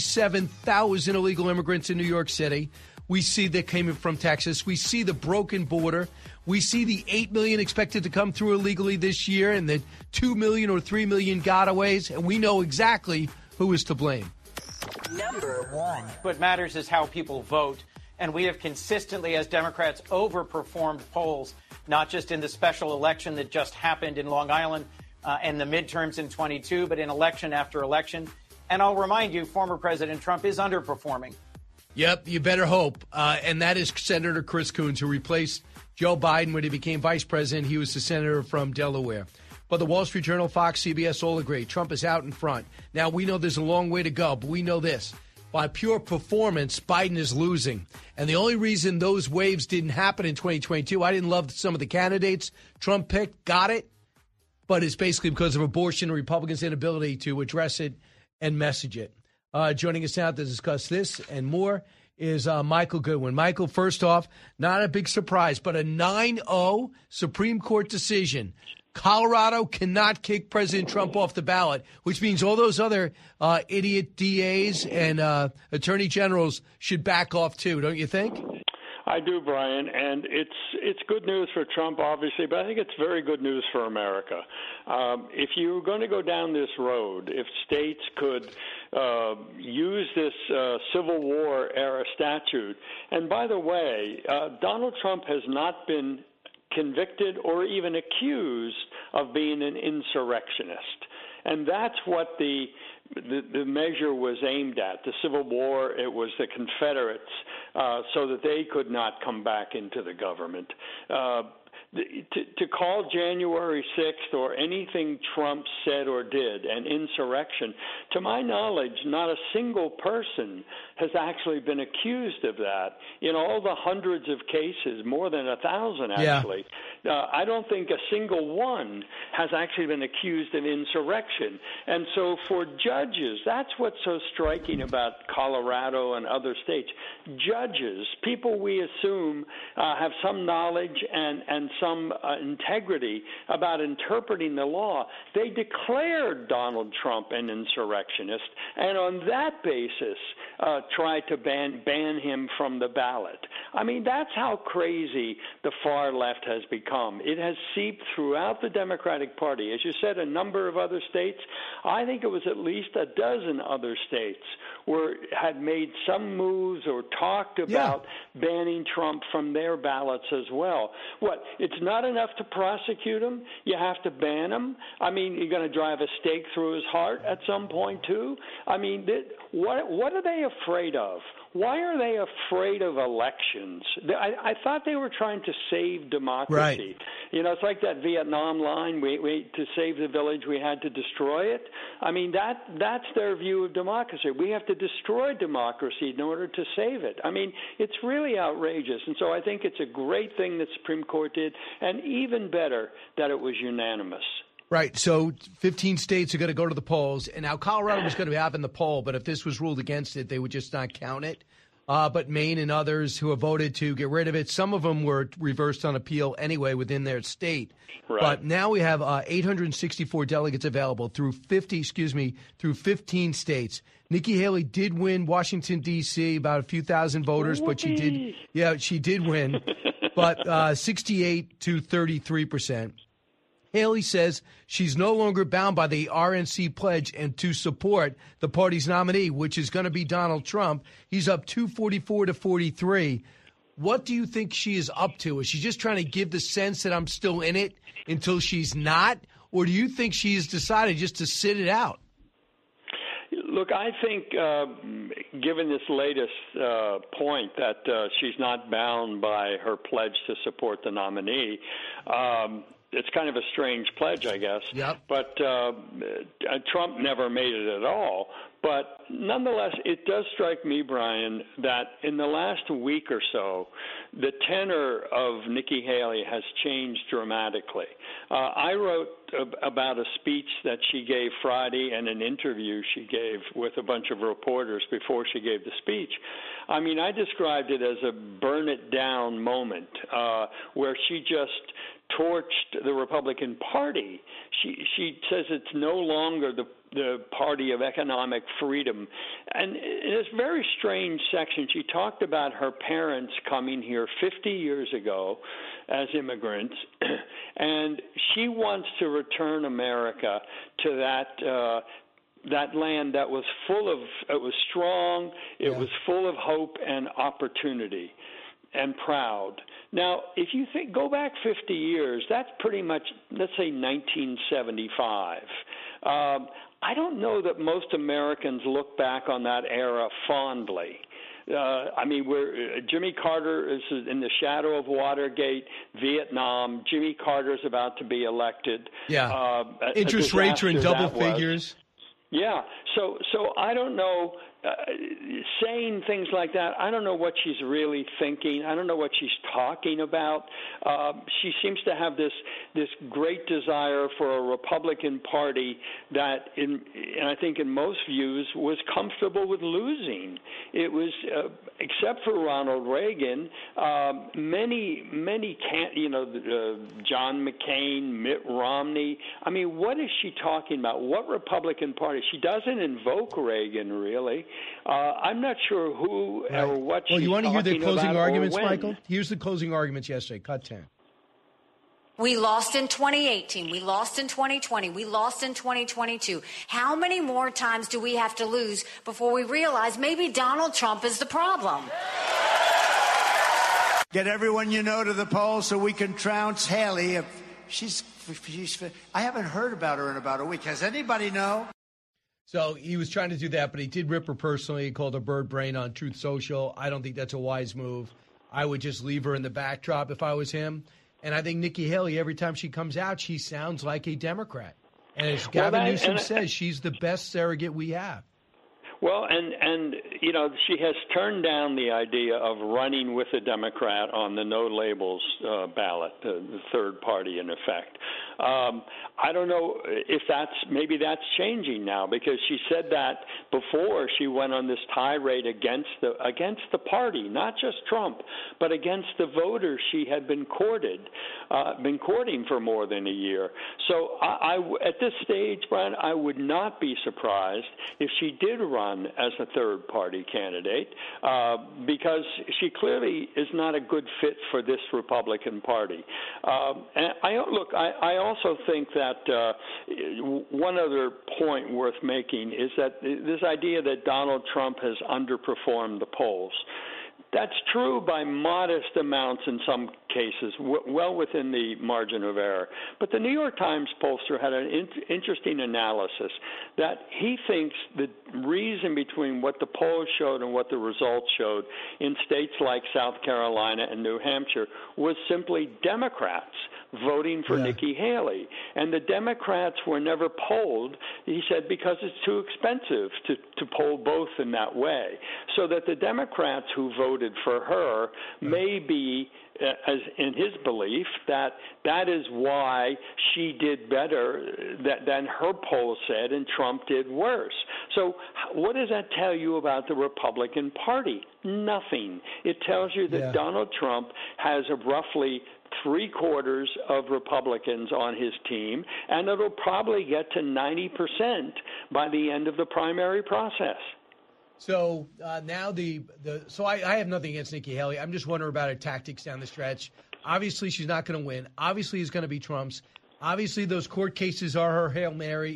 37,000 illegal immigrants in New York City. We see that came from Texas. We see the broken border. We see the 8 million expected to come through illegally this year and the 2 million or 3 million gotaways. And we know exactly who is to blame. Number 1. What matters is how people vote. And we have consistently, as Democrats, overperformed polls, not just in the special election that just happened in Long Island and the midterms in 22, but in election after election. And I'll remind you, former President Trump is underperforming. Yep, you better hope. And that is Senator Chris Coons, who replaced Joe Biden when he became vice president. He was the senator from Delaware. But the Wall Street Journal, Fox, CBS all agree. Trump is out in front. Now, we know there's a long way to go, but we know this. By pure performance, Biden is losing. And the only reason those waves didn't happen in 2022, I didn't love some of the candidates Trump picked, got it. But it's basically because of abortion and Republicans' inability to address it and message it. Joining us now to discuss this and more is Michael Goodwin. Michael, first off, not a big surprise, but a 9-0 Supreme Court decision. Colorado cannot kick President Trump off the ballot, which means all those other idiot DAs and attorney generals should back off too, don't you think? I do, Brian, and it's good news for Trump, obviously, but I think it's very good news for America. If you're going to go down this road, if states could use this Civil War era statute, and by the way, Donald Trump has not been convicted or even accused of being an insurrectionist. And that's what the measure was aimed at. The Civil War, it was the Confederates, so that they could not come back into the government. To call January 6th or anything Trump said or did an insurrection, to my knowledge, not a single person has actually been accused of that. In all the hundreds of cases, more than 1,000 actually, I don't think a single one has actually been accused of insurrection. And so for judges, that's what's so striking about Colorado and other states. Judges, people we assume have some knowledge and some integrity about interpreting the law, they declared Donald Trump an insurrectionist, and on that basis tried to ban him from the ballot. I mean, that's how crazy the far left has become. It has seeped throughout the Democratic Party. As you said, a number of other states, I think it was at least a dozen other states had made some moves or talked about banning Trump from their ballots as well. It's not enough to prosecute him. You have to ban him. I mean, you're going to drive a stake through his heart at some point, too. I mean, what are they afraid of? Why are they afraid of elections? I thought they were trying to save democracy. Right. You know, it's like that Vietnam line, we to save the village, we had to destroy it. I mean, that's their view of democracy. We have to destroy democracy in order to save it. I mean, it's really outrageous. And so I think it's a great thing that Supreme Court did, and even better that it was unanimous. Right. So 15 states are going to go to the polls. And now Colorado was going to have in the poll, but if this was ruled against it, they would just not count it. But Maine and others who have voted to get rid of it, some of them were reversed on appeal anyway within their state. Right. But now we have 864 delegates available through 15 states. Nikki Haley did win Washington, D.C., about a few thousand voters, but she did win, but 68 to 33%. Haley says she's no longer bound by the RNC pledge and to support the party's nominee, which is going to be Donald Trump. He's up 244 to 43. What do you think she is up to? Is she just trying to give the sense that I'm still in it until she's not? Or do you think she's decided just to sit it out? Look, I think given this latest point that she's not bound by her pledge to support the nominee, it's kind of a strange pledge, I guess. Yep. But Trump never made it at all. But nonetheless, it does strike me, Brian, that in the last week or so, the tenor of Nikki Haley has changed dramatically. I wrote about a speech that she gave Friday and an interview she gave with a bunch of reporters before she gave the speech. I mean, I described it as a burn it down moment where she just torched the Republican Party. She says it's no longer the party of economic freedom. And in this very strange section, she talked about her parents coming here 50 years ago as immigrants, and she wants to return America to that land that was it was strong, it was full of hope and opportunity and proud. Now, if you go back 50 years, that's pretty much, let's say, 1975. I don't know that most Americans look back on that era fondly. I mean, Jimmy Carter is in the shadow of Watergate, Vietnam. Jimmy Carter's about to be elected. Yeah. Interest rates are in double figures. Yeah. So I don't know. Saying things like that, I don't know what she's really thinking. I don't know what she's talking about. She seems to have this great desire for a Republican Party that, and I think in most views, was comfortable with losing. It was, except for Ronald Reagan, many can't. John McCain, Mitt Romney. I mean, what is she talking about? What Republican Party? She doesn't invoke Reagan, really. I'm not sure who or what she's talking about. Well, you want to hear the closing arguments, when. Michael? Here's the closing arguments yesterday. Cut 10. We lost in 2018. We lost in 2020. We lost in 2022. How many more times do we have to lose before we realize maybe Donald Trump is the problem? Get everyone you know to the polls so we can trounce Haley. I haven't heard about her in about a week. Has anybody know? So he was trying to do that, but he did rip her personally. He called her bird brain on Truth Social. I don't think that's a wise move. I would just leave her in the backdrop if I was him. And I think Nikki Haley, every time she comes out, she sounds like a Democrat. And as Gavin Newsom says, she's the best surrogate we have. Well, and she has turned down the idea of running with a Democrat on the no labels ballot, the third party in effect. I don't know if maybe that's changing now, because she said that before she went on this tirade against the party, not just Trump, but against the voters she had been courting for more than a year. So at this stage, Brian, I would not be surprised if she did run as a third party candidate, because she clearly is not a good fit for this Republican Party. And I also think that one other point worth making is that this idea that Donald Trump has underperformed the polls. That's true by modest amounts in some cases, well within the margin of error. But the New York Times pollster had an interesting analysis that he thinks the reason between what the polls showed and what the results showed in states like South Carolina and New Hampshire was simply Democrats voting for Nikki Haley. And the Democrats were never polled, he said, because it's too expensive to poll both in that way. So that the Democrats who voted for her may be, as in his belief, that is why she did better than her poll said and Trump did worse. So what does that tell you about the Republican Party? Nothing. It tells you that Donald Trump has a roughly 3/4 of Republicans on his team, and it'll probably get to 90% by the end of the primary process. So now so I have nothing against Nikki Haley. I'm just wondering about her tactics down the stretch. Obviously, she's not going to win. Obviously, it's going to be Trump's. Obviously, those court cases are her Hail Mary.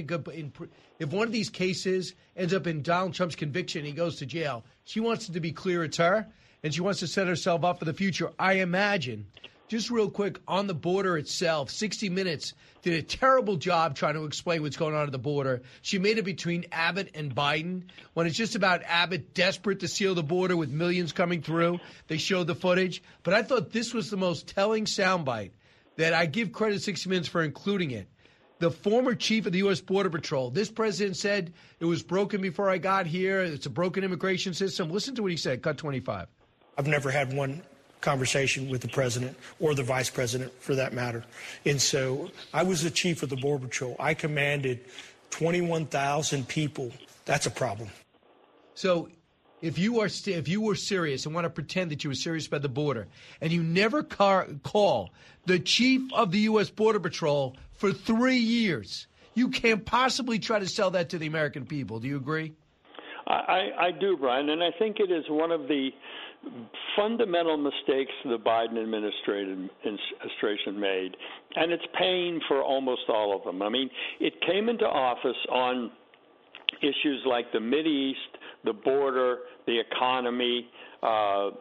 If one of these cases ends up in Donald Trump's conviction, he goes to jail. She wants it to be clear it's her. and she wants to set herself up for the future. I imagine, just real quick, on the border itself, 60 Minutes did a terrible job trying to explain what's going on at the border. She made it between Abbott and Biden. When it's just about Abbott desperate to seal the border with millions coming through, they showed the footage. But I thought this was the most telling soundbite that I give credit to 60 Minutes for including it. The former chief of the U.S. Border Patrol, this president said it was broken before I got here. It's a broken immigration system. Listen to what he said. Cut 25. I've never had one conversation with the president or the vice president for that matter. And so I was the chief of the Border Patrol. I commanded 21,000 people. That's a problem. So if you were serious and want to pretend that you were serious about the border and you never call the chief of the U.S. Border Patrol for 3 years, you can't possibly try to sell that to the American people. Do you agree? I do, Brian, and I think it is one of the fundamental mistakes the Biden administration made, and it's paying for almost all of them. I mean, it came into office on issues like the Mideast, the border, the economy, the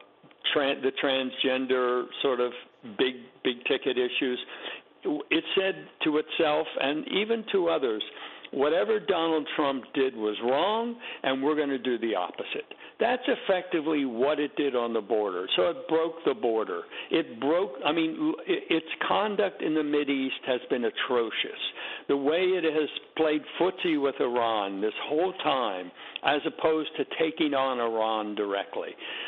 transgender sort of big ticket issues. It said to itself and even to others, whatever Donald Trump did was wrong, and we're going to do the opposite. That's effectively what it did on the border. So it broke the border. Its conduct in the Mideast has been atrocious. The way it has played footsie with Iran this whole time, as opposed to taking on Iran directly.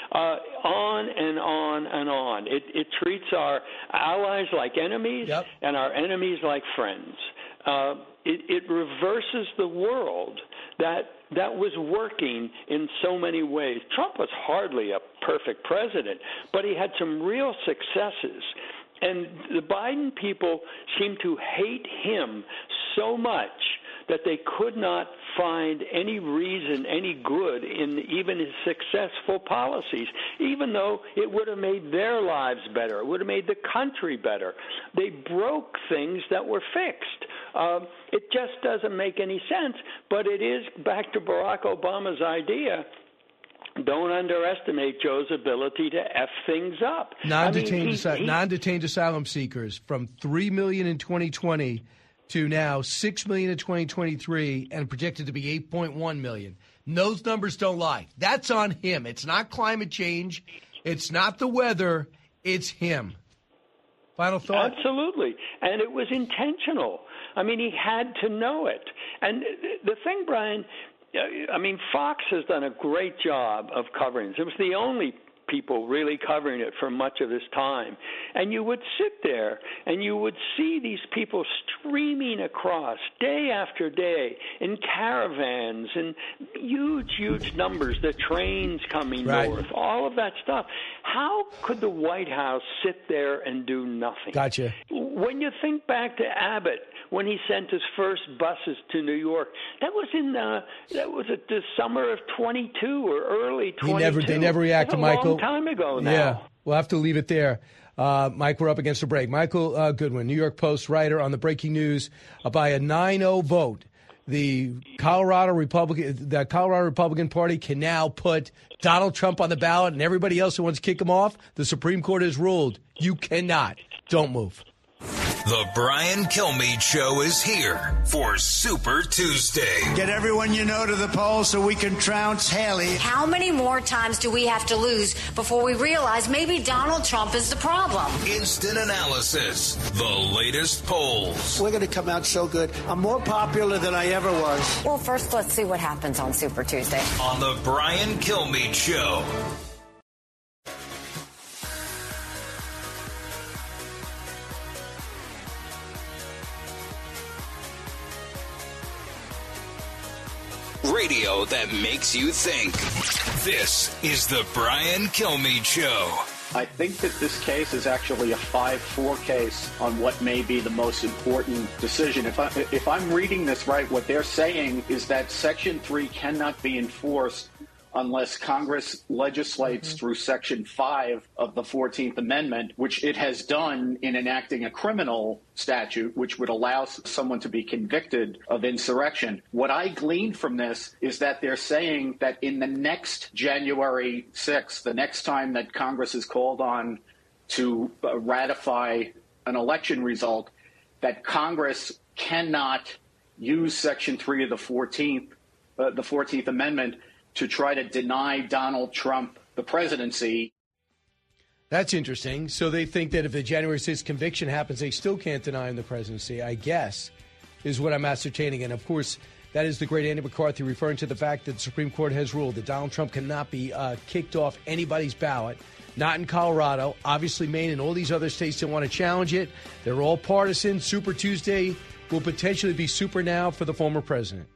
On and on and on. It treats our allies like enemies and our enemies like friends. It reverses the world that was working in so many ways. Trump was hardly a perfect president, but he had some real successes. And the Biden people seem to hate him so much that they could not find any reason, any good in even his successful policies, even though it would have made their lives better. It would have made the country better. They broke things that were fixed. It just doesn't make any sense, but it is back to Barack Obama's idea. Don't underestimate Joe's ability to F things up. Non-detained asylum seekers from 3 million in 2020 to now 6 million in 2023 and projected to be 8.1 million. Those numbers don't lie. That's on him. It's not climate change. It's not the weather. It's him. Final thought? Absolutely. And it was intentional. I mean, he had to know it. And the thing, Brian, I mean, Fox has done a great job of covering this. It was the only people really covering it for much of this time. And you would sit there and you would see these people streaming across day after day in caravans and huge numbers, the trains coming north, all of that stuff. How could the White House sit there and do nothing? Gotcha. When you think back to Abbott, when he sent his first buses to New York, that was at the summer of 22 or early 22. They never reacted, Michael. A long time ago now. Yeah, we'll have to leave it there. Mike, we're up against a break. Michael Goodwin, New York Post writer on the breaking news. By a 9-0 vote, the Colorado Republican Party can now put Donald Trump on the ballot, and everybody else who wants to kick him off, the Supreme Court has ruled you cannot. Don't move. The Brian Kilmeade Show is here for Super Tuesday. Get everyone you know to the polls so we can trounce Haley. How many more times do we have to lose before we realize maybe Donald Trump is the problem? Instant analysis. The latest polls. We're going to come out so good. I'm more popular than I ever was. Well, first, let's see what happens on Super Tuesday. On the Brian Kilmeade Show. Radio that makes you think. This is the Brian Kilmeade Show. I think that this case is actually a 5-4 case on what may be the most important decision. If I'm reading this right, what they're saying is that Section 3 cannot be enforced unless Congress legislates through Section 5 of the 14th Amendment, which it has done in enacting a criminal statute, which would allow someone to be convicted of insurrection. What I gleaned from this is that they're saying that in the next January 6th, the next time that Congress is called on to ratify an election result, that Congress cannot use Section 3 of the 14th Amendment to try to deny Donald Trump the presidency. That's interesting. So they think that if the January 6th conviction happens, they still can't deny him the presidency, I guess, is what I'm ascertaining. And, of course, that is the great Andy McCarthy referring to the fact that the Supreme Court has ruled that Donald Trump cannot be kicked off anybody's ballot, not in Colorado. Obviously, Maine and all these other states that want to challenge it. They're all partisan. Super Tuesday will potentially be super now for the former president.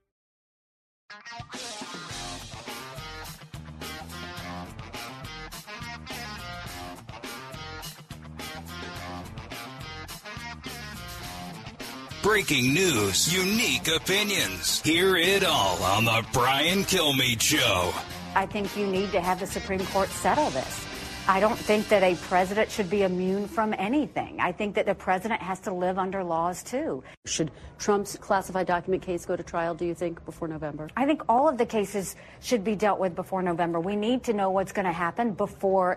Breaking news, unique opinions. Hear it all on the Brian Kilmeade Show. I think you need to have the Supreme Court settle this. I don't think that a president should be immune from anything. I think that the president has to live under laws, too. Should Trump's classified document case go to trial, do you think, before November? I think all of the cases should be dealt with before November. We need to know what's going to happen before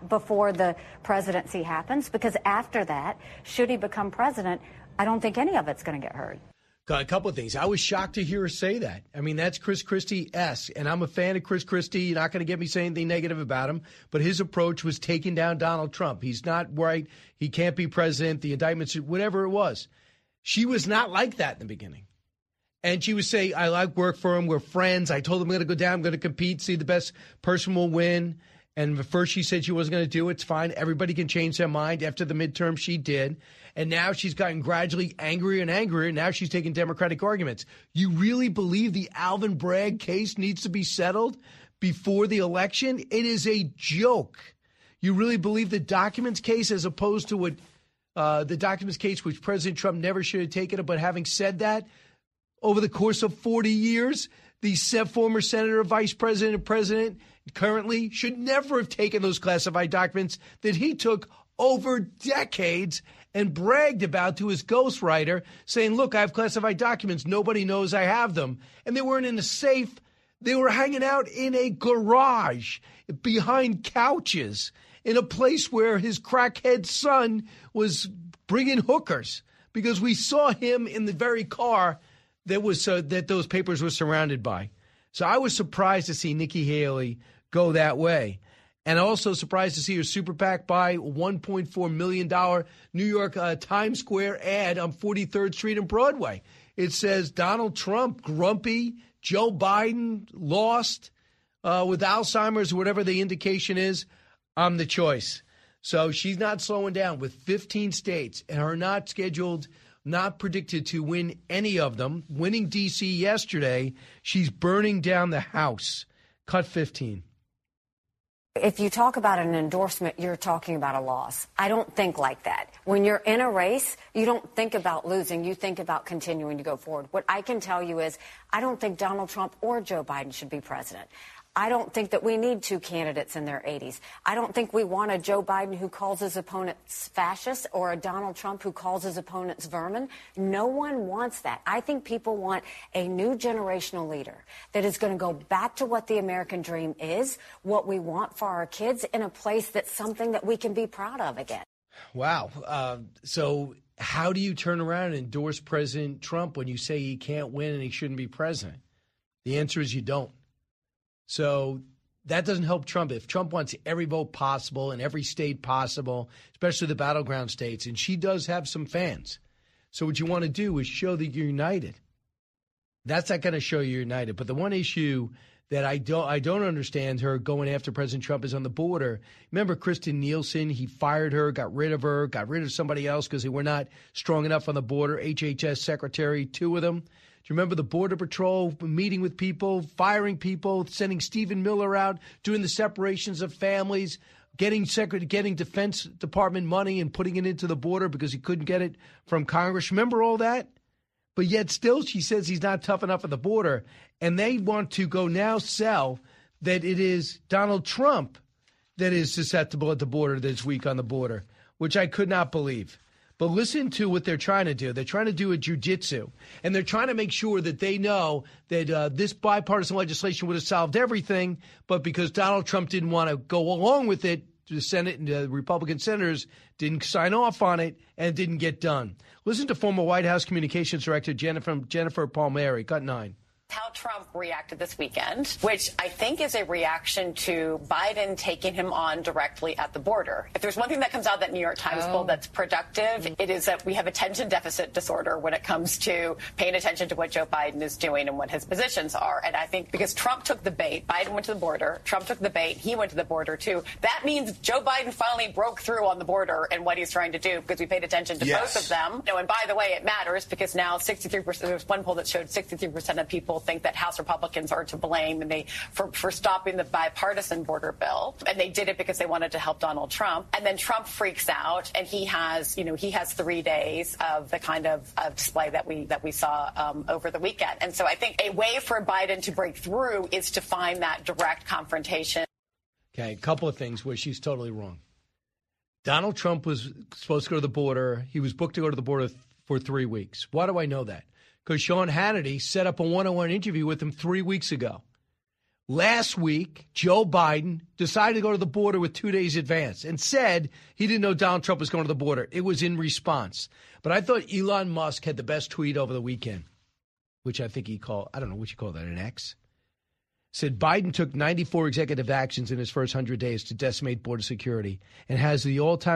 the presidency happens, because after that, should he become president, I don't think any of it's going to get heard. A couple of things. I was shocked to hear her say that. I mean, that's Chris Christie-esque, and I'm a fan of Chris Christie. You're not going to get me saying anything negative about him, but his approach was taking down Donald Trump. He's not right. He can't be president. The indictments, whatever it was. She was not like that in the beginning. And she would say, I like work for him. We're friends. I told him I'm going to go down. I'm going to compete, see the best person will win. And at first she said she wasn't going to do it. It's fine. Everybody can change their mind. After the midterm, she did. And now she's gotten gradually angrier and angrier. Now she's taking Democratic arguments. You really believe the Alvin Bragg case needs to be settled before the election? It is a joke. You really believe the documents case, as opposed to what the documents case, which President Trump never should have taken it. But having said that, over the course of 40 years, the former senator, vice president, and president currently should never have taken those classified documents that he took over decades and bragged about to his ghostwriter, saying, look, I have classified documents. Nobody knows I have them. And they weren't in a safe. They were hanging out in a garage behind couches in a place where his crackhead son was bringing hookers, because we saw him in the very car that was that those papers were surrounded by. So I was surprised to see Nikki Haley go that way. And also surprised to see her super PAC buy $1.4 million New York Times Square ad on 43rd Street and Broadway. It says Donald Trump, grumpy, Joe Biden, lost with Alzheimer's, or whatever the indication is. I'm the choice. So she's not slowing down with 15 states and are not scheduled, not predicted to win any of them. Winning D.C. yesterday, she's burning down the House. Cut 15. If you talk about an endorsement, you're talking about a loss. I don't think like that. When you're in a race, you don't think about losing. You think about continuing to go forward. What I can tell you is I don't think Donald Trump or Joe Biden should be president. I don't think that we need two candidates in their 80s. I don't think we want a Joe Biden who calls his opponents fascists or a Donald Trump who calls his opponents vermin. No one wants that. I think people want a new generational leader that is going to go back to what the American dream is, what we want for our kids, in a place that's something that we can be proud of again. Wow. So how do you turn around and endorse President Trump when you say he can't win and he shouldn't be president? The answer is you don't. So that doesn't help Trump. If Trump wants every vote possible in every state possible, especially the battleground states, and she does have some fans. So what you want to do is show that you're united. That's not going to show you're united. But the one issue that I don't understand her going after President Trump is on the border. Remember Kristen Nielsen? He fired her, got rid of somebody else because they were not strong enough on the border. HHS secretary, two of them. Do you remember the Border Patrol meeting with people, firing people, sending Stephen Miller out, doing the separations of families, getting Defense Department money and putting it into the border because he couldn't get it from Congress? Remember all that? But yet still she says he's not tough enough at the border. And they want to go now sell that it is Donald Trump that is susceptible at the border this week on the border, which I could not believe. But listen to what they're trying to do. They're trying to do a jujitsu, and they're trying to make sure that they know that this bipartisan legislation would have solved everything, but because Donald Trump didn't want to go along with it, the Senate and the Republican senators didn't sign off on it, and it didn't get done. Listen to former White House Communications Director Jennifer Palmieri, cut 9. How Trump reacted this weekend, which I think is a reaction to Biden taking him on directly at the border. If there's one thing that comes out of that New York Times poll that's productive, it is that we have attention deficit disorder when it comes to paying attention to what Joe Biden is doing and what his positions are. And I think because Trump took the bait, Biden went to the border, Trump took the bait, he went to the border too. That means Joe Biden finally broke through on the border and what he's trying to do because we paid attention to both of them. And by the way, it matters because now 63%, there's one poll that showed 63% of people think that House Republicans are to blame and for stopping the bipartisan border bill. And they did it because they wanted to help Donald Trump. And then Trump freaks out and he has 3 days of the kind of display that we saw over the weekend. And so I think a way for Biden to break through is to find that direct confrontation. Okay, a couple of things where she's totally wrong. Donald Trump was supposed to go to the border. He was booked to go to the border for 3 weeks. Why do I know that? Because Sean Hannity set up a one-on-one interview with him 3 weeks ago. Last week, Joe Biden decided to go to the border with 2 days advance and said he didn't know Donald Trump was going to the border. It was in response. But I thought Elon Musk had the best tweet over the weekend, which I think he called, I don't know what you call that, an X? Said Biden took 94 executive actions in his first 100 days to decimate border security and has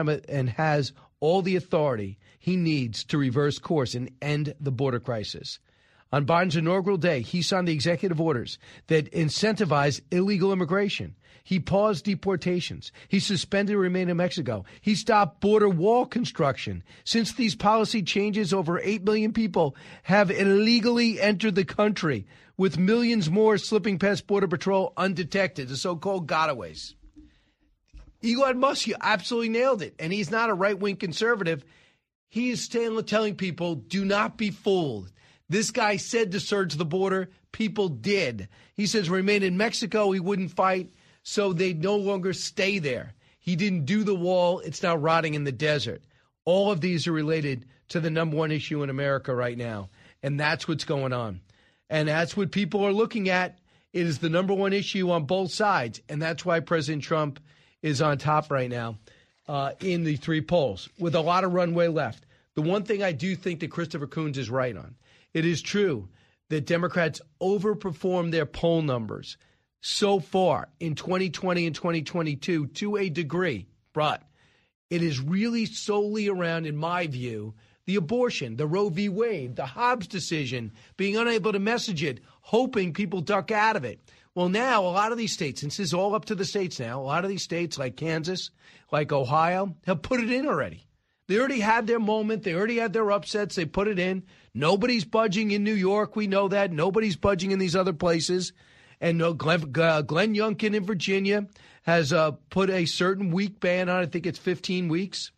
all the authority he needs to reverse course and end the border crisis. On Biden's inaugural day, he signed the executive orders that incentivize illegal immigration. He paused deportations. He suspended Remain in Mexico. He stopped border wall construction. Since these policy changes, over 8 million people have illegally entered the country, with millions more slipping past Border Patrol undetected, the so-called gotaways. Elon Musk, you absolutely nailed it. And he's not a right-wing conservative. He is telling people, do not be fooled. This guy said to surge the border. People did. He says Remain in Mexico. He wouldn't fight, so they no longer stay there. He didn't do the wall. It's now rotting in the desert. All of these are related to the number one issue in America right now, and that's what's going on. And that's what people are looking at. It is the number one issue on both sides, and that's why President Trump is on top right now in the 3 polls with a lot of runway left. The one thing I do think that Christopher Coons is right on, it is true that Democrats overperformed their poll numbers so far in 2020 and 2022 to a degree, but it is really solely around, in my view, the abortion, the Roe v. Wade, the Hobbs decision, being unable to message it, hoping people duck out of it. Well, now a lot of these states, and this is all up to the states now, a lot of these states like Kansas, like Ohio, have put it in already. They already had their moment. They already had their upsets. They put it in. Nobody's budging in New York. We know that. Nobody's budging in these other places. And Glenn Youngkin in Virginia has put a certain week ban on. I think it's 15 weeks.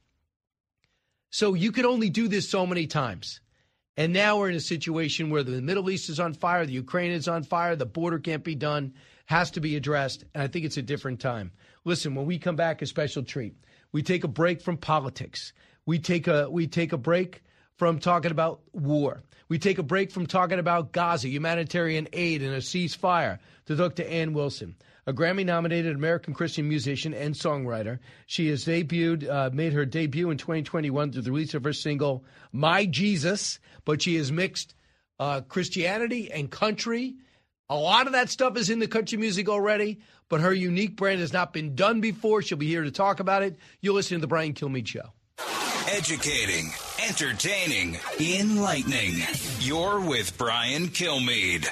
So you can only do this so many times. And now we're in a situation where the Middle East is on fire, the Ukraine is on fire, the border can't be done, has to be addressed, and I think it's a different time. Listen, when we come back, a special treat. We take a break from politics. We take a break from talking about war. We take a break from talking about Gaza, humanitarian aid, and a ceasefire to talk to Ann Wilson, a Grammy-nominated American Christian musician and songwriter. She has made her debut in 2021 through the release of her single, My Jesus, but she has mixed Christianity and country. A lot of that stuff is in the country music already, but her unique brand has not been done before. She'll be here to talk about it. You're listening to The Brian Kilmeade Show. Educating, entertaining, enlightening. You're with Brian Kilmeade.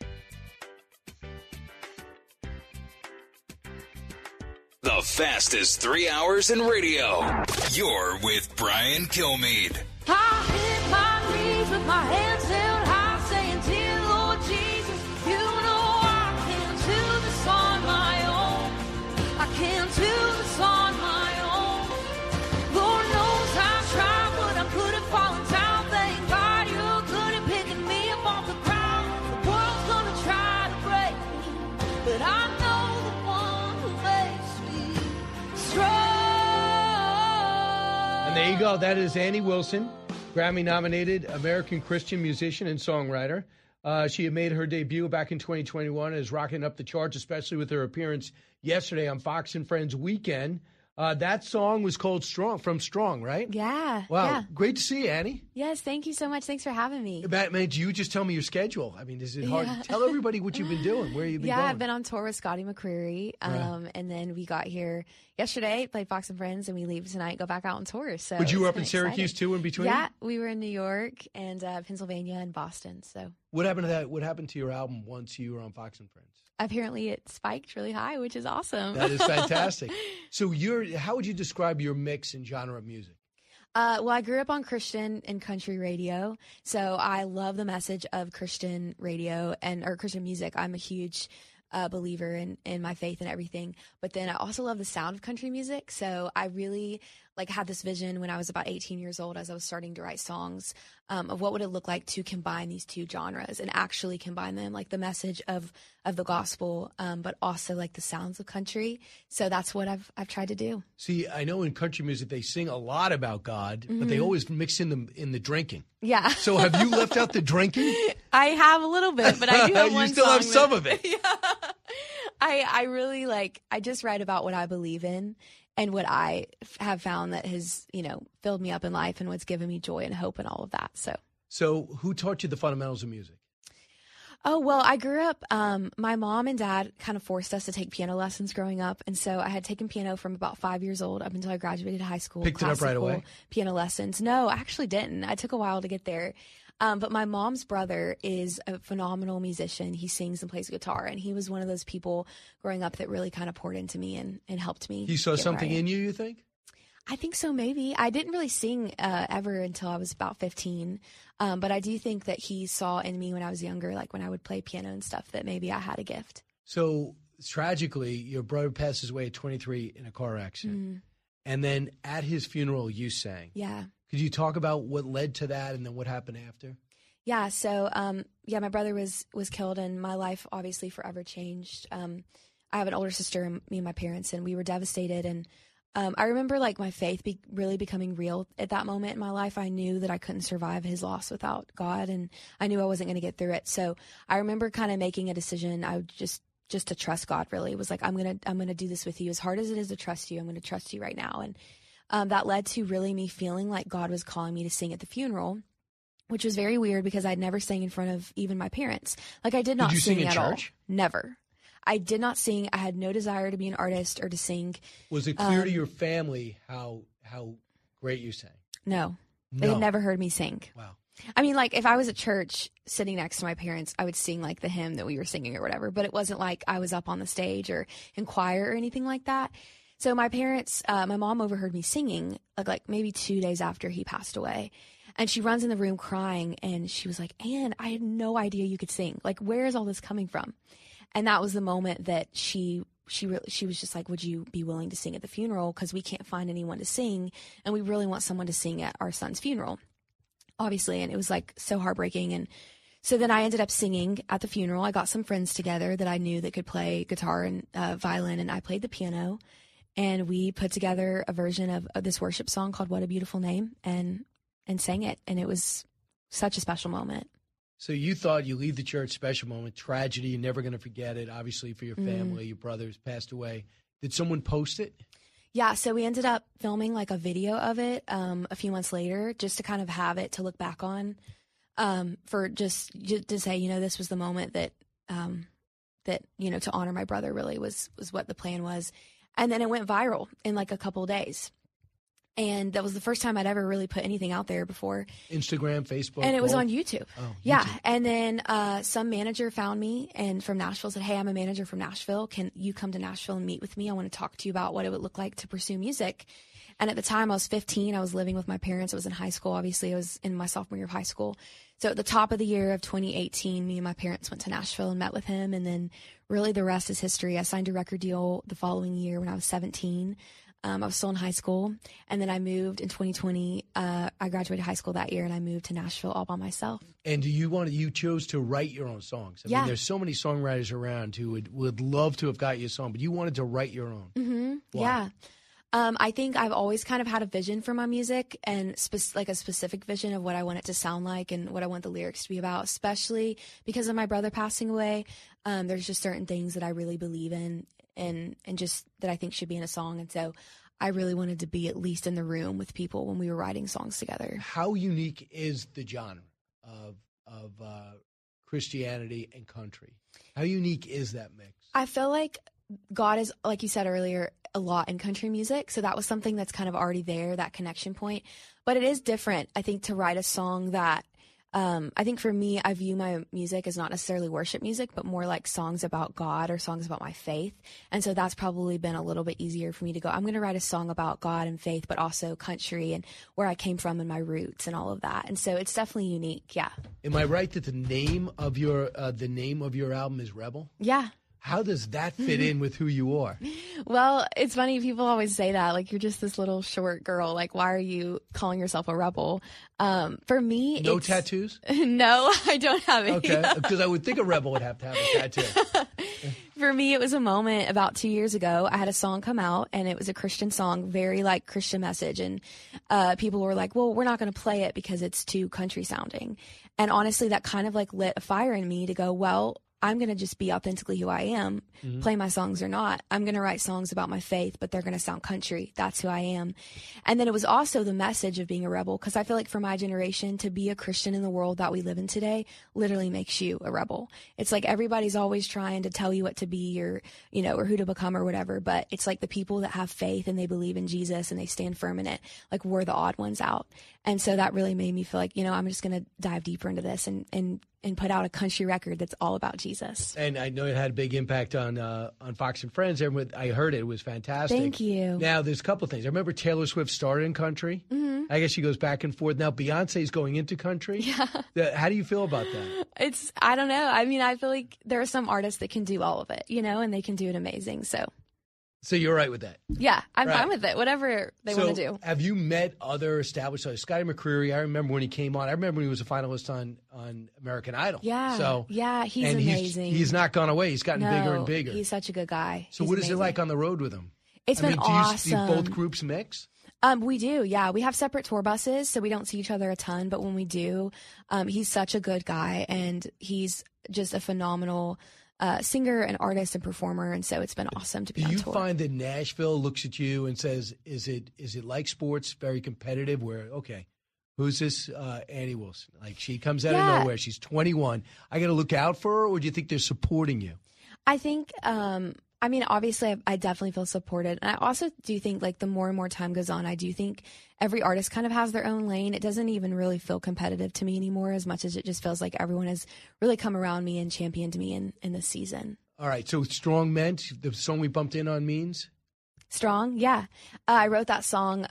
The fastest 3 hours in radio. You're with Brian Kilmeade. I hit my knees with my hands held high, saying, dear Lord Jesus, you know I can't do this on my own. I can't do this on my own. Lord knows I've tried, but I couldn't fall down. Thank God you're good at picking me up off the ground. The world's gonna try to break me, but I know And there you go. That is Annie Wilson, Grammy-nominated American Christian musician and songwriter. She had made her debut back in 2021 and is rocking up the charts, especially with her appearance yesterday on Fox and Friends Weekend. That song was called From Strong, right? Yeah. Wow. Yeah. Great to see you, Annie. Yes, thank you so much. Thanks for having me. Man, do you just tell me your schedule? I mean, is it hard? Yeah. Tell everybody what you've been doing, where you've been going. I've been on tour with Scotty McCreery, and then we got here yesterday, played Fox and Friends, and we leave tonight, go back out on tour. So But you were up in kinda Syracuse, exciting. too, in between? Yeah, we were in New York and Pennsylvania and Boston. So What happened to that? What happened to your album once you were on Fox and Friends? apparently it spiked really high, which is awesome. That is fantastic. So how would you describe your mix and genre of music? Well, I grew up on Christian and country radio, so I love the message of Christian radio or Christian music. I'm a huge believer in my faith and everything, but then I also love the sound of country music. So I really had this vision when I was about 18 years old, as I was starting to write songs, of what would it look like to combine these two genres and actually combine them, like the message of the gospel, but also like the sounds of country. So that's what I've tried to do. See, I know in country music they sing a lot about God, but they always mix in the drinking. Yeah. So have you left out the drinking? I have a little bit, but I do have one You still song have some of it. Yeah. I really I just write about what I believe in and what I have found that has, filled me up in life and what's given me joy and hope and all of that. So who taught you the fundamentals of music? Oh, well, I grew up, my mom and dad kind of forced us to take piano lessons growing up. And so I had taken piano from about 5 years old up until I graduated high school. Picked it up right away? Piano lessons. No, I actually didn't. I took a while to get there. But my mom's brother is a phenomenal musician. He sings and plays guitar. And he was one of those people growing up that really kind of poured into me and helped me. He saw something in you think? I think so, maybe. I didn't really sing ever until I was about 15. But I do think that he saw in me when I was younger, like when I would play piano and stuff, that maybe I had a gift. So tragically, your brother passes away at 23 in a car accident. And then at his funeral, you sang. Yeah. Could you talk about what led to that and then what happened after? Yeah. So, my brother was killed and my life obviously forever changed. I have an older sister and me and my parents, and we were devastated. And I remember my faith really becoming real at that moment in my life. I knew that I couldn't survive his loss without God, and I knew I wasn't going to get through it. So I remember kind of making a decision. I would just to trust God. Really, it was I'm gonna do this with you. As hard as it is to trust you, I'm going to trust you right now. And that led to really me feeling like God was calling me to sing at the funeral, which was very weird because I'd never sang in front of even my parents. I did not Did you sing sing in at church? all. Never. I did not sing. I had no desire to be an artist or to sing. Was it clear to your family how great you sang? No. They had never heard me sing. Wow. I mean, if I was at church sitting next to my parents, I would sing the hymn that we were singing or whatever, but it wasn't like I was up on the stage or in choir or anything like that. So my parents, my mom overheard me singing like maybe 2 days after he passed away. And she runs in the room crying and she was like, Ann, I had no idea you could sing. Where is all this coming from? And that was the moment that she was just like, would you be willing to sing at the funeral? Because we can't find anyone to sing. And we really want someone to sing at our son's funeral, obviously. And it was so heartbreaking. And so then I ended up singing at the funeral. I got some friends together that I knew that could play guitar and violin. And I played the piano. And we put together a version of this worship song called What a Beautiful Name and sang it. And it was such a special moment. So you thought you leave the church, special moment, tragedy, you're never going to forget it, obviously, for your family, your brothers passed away. Did someone post it? Yeah, so we ended up filming a video of it a few months later just to kind of have it to look back on for just to say, this was the moment that, to honor my brother really was what the plan was. And then it went viral in a couple of days. And that was the first time I'd ever really put anything out there before. Instagram, Facebook? And it was on YouTube. Oh, yeah. YouTube. And then some manager found me and from Nashville said, hey, I'm a manager from Nashville. Can you come to Nashville and meet with me? I want to talk to you about what it would look like to pursue music. And at the time I was 15. I was living with my parents. I was in high school. Obviously, I was in my sophomore year of high school. So at the top of the year of 2018, me and my parents went to Nashville and met with him. And then really the rest is history. I signed a record deal the following year when I was 17. I was still in high school, and then I moved in 2020. I graduated high school that year, and I moved to Nashville all by myself. And you chose to write your own songs. I mean, there's so many songwriters around who would love to have got you a song, but you wanted to write your own. Mm-hmm. Yeah. I think I've always kind of had a vision for my music and like a specific vision of what I want it to sound like and what I want the lyrics to be about, especially because of my brother passing away. There's just certain things that I really believe in and just that I think should be in a song. And so I really wanted to be at least in the room with people when we were writing songs together. How unique is the genre of Christianity and country? How unique is that mix? I feel like God is, like you said earlier, a lot in country music. So that was something that's kind of already there, that connection point. But it is different, I think, to write a song that, I think for me, I view my music as not necessarily worship music, but more like songs about God or songs about my faith. And so that's probably been a little bit easier for me to go, I'm going to write a song about God and faith, but also country and where I came from and my roots and all of that. And so it's definitely unique. Yeah. Am I right that the name of your album is Rebel? Yeah. How does that fit in with who you are? Well, it's funny. People always say that, like, you're just this little short girl. Like, why are you calling yourself a rebel? For me, no tattoos? No, I don't have any. Okay, because I would think a rebel would have to have a tattoo. For me, it was a moment about 2 years ago. I had a song come out, and it was a Christian song, very, like, Christian message. And people were like, well, we're not going to play it because it's too country sounding. And honestly, that kind of, like, lit a fire in me to go, well, I'm going to just be authentically who I am, play my songs or not. I'm going to write songs about my faith, but they're going to sound country. That's who I am. And then it was also the message of being a rebel, because I feel like for my generation, to be a Christian in the world that we live in today literally makes you a rebel. It's like everybody's always trying to tell you what to be or, you know, or who to become or whatever. But it's like the people that have faith and they believe in Jesus and they stand firm in it, like we're the odd ones out. And so that really made me feel like, you know, I'm just going to dive deeper into this and put out a country record that's all about Jesus. And I know it had a big impact on Fox and Friends. I heard it was fantastic. Thank you. Now, there's a couple of things. I remember Taylor Swift started in country. Mm-hmm. I guess she goes back and forth. Now, Beyonce's going into country. Yeah. How do you feel about that? I don't know. I mean, I feel like there are some artists that can do all of it, you know, and they can do it amazing. So you're right with that? Yeah, I'm fine with it. Whatever they want to do. Have you met other established artists? Scotty McCreery, I remember when he came on. I remember when he was a finalist on American Idol. Yeah. Yeah, he's amazing. He's not gone away. He's gotten bigger and bigger. He's such a good guy. So what is it like on the road with him? It's been awesome. Do both groups mix? We do, yeah. We have separate tour buses, so we don't see each other a ton. But when we do, he's such a good guy, and he's just a phenomenal singer and artist and performer, and so it's been awesome to be on tour. Do you find that Nashville looks at you and says, is it like sports, very competitive, where, okay, who's this Annie Wilson? Like, she comes out of nowhere, she's 21. I got to look out for her, or do you think they're supporting you? I think, I mean, obviously, I definitely feel supported. And I also do think, like, the more and more time goes on, I do think every artist kind of has their own lane. It doesn't even really feel competitive to me anymore, as much as it just feels like everyone has really come around me and championed me in this season. All right. So Strong meant the song we bumped in on means? Strong, yeah. I wrote that song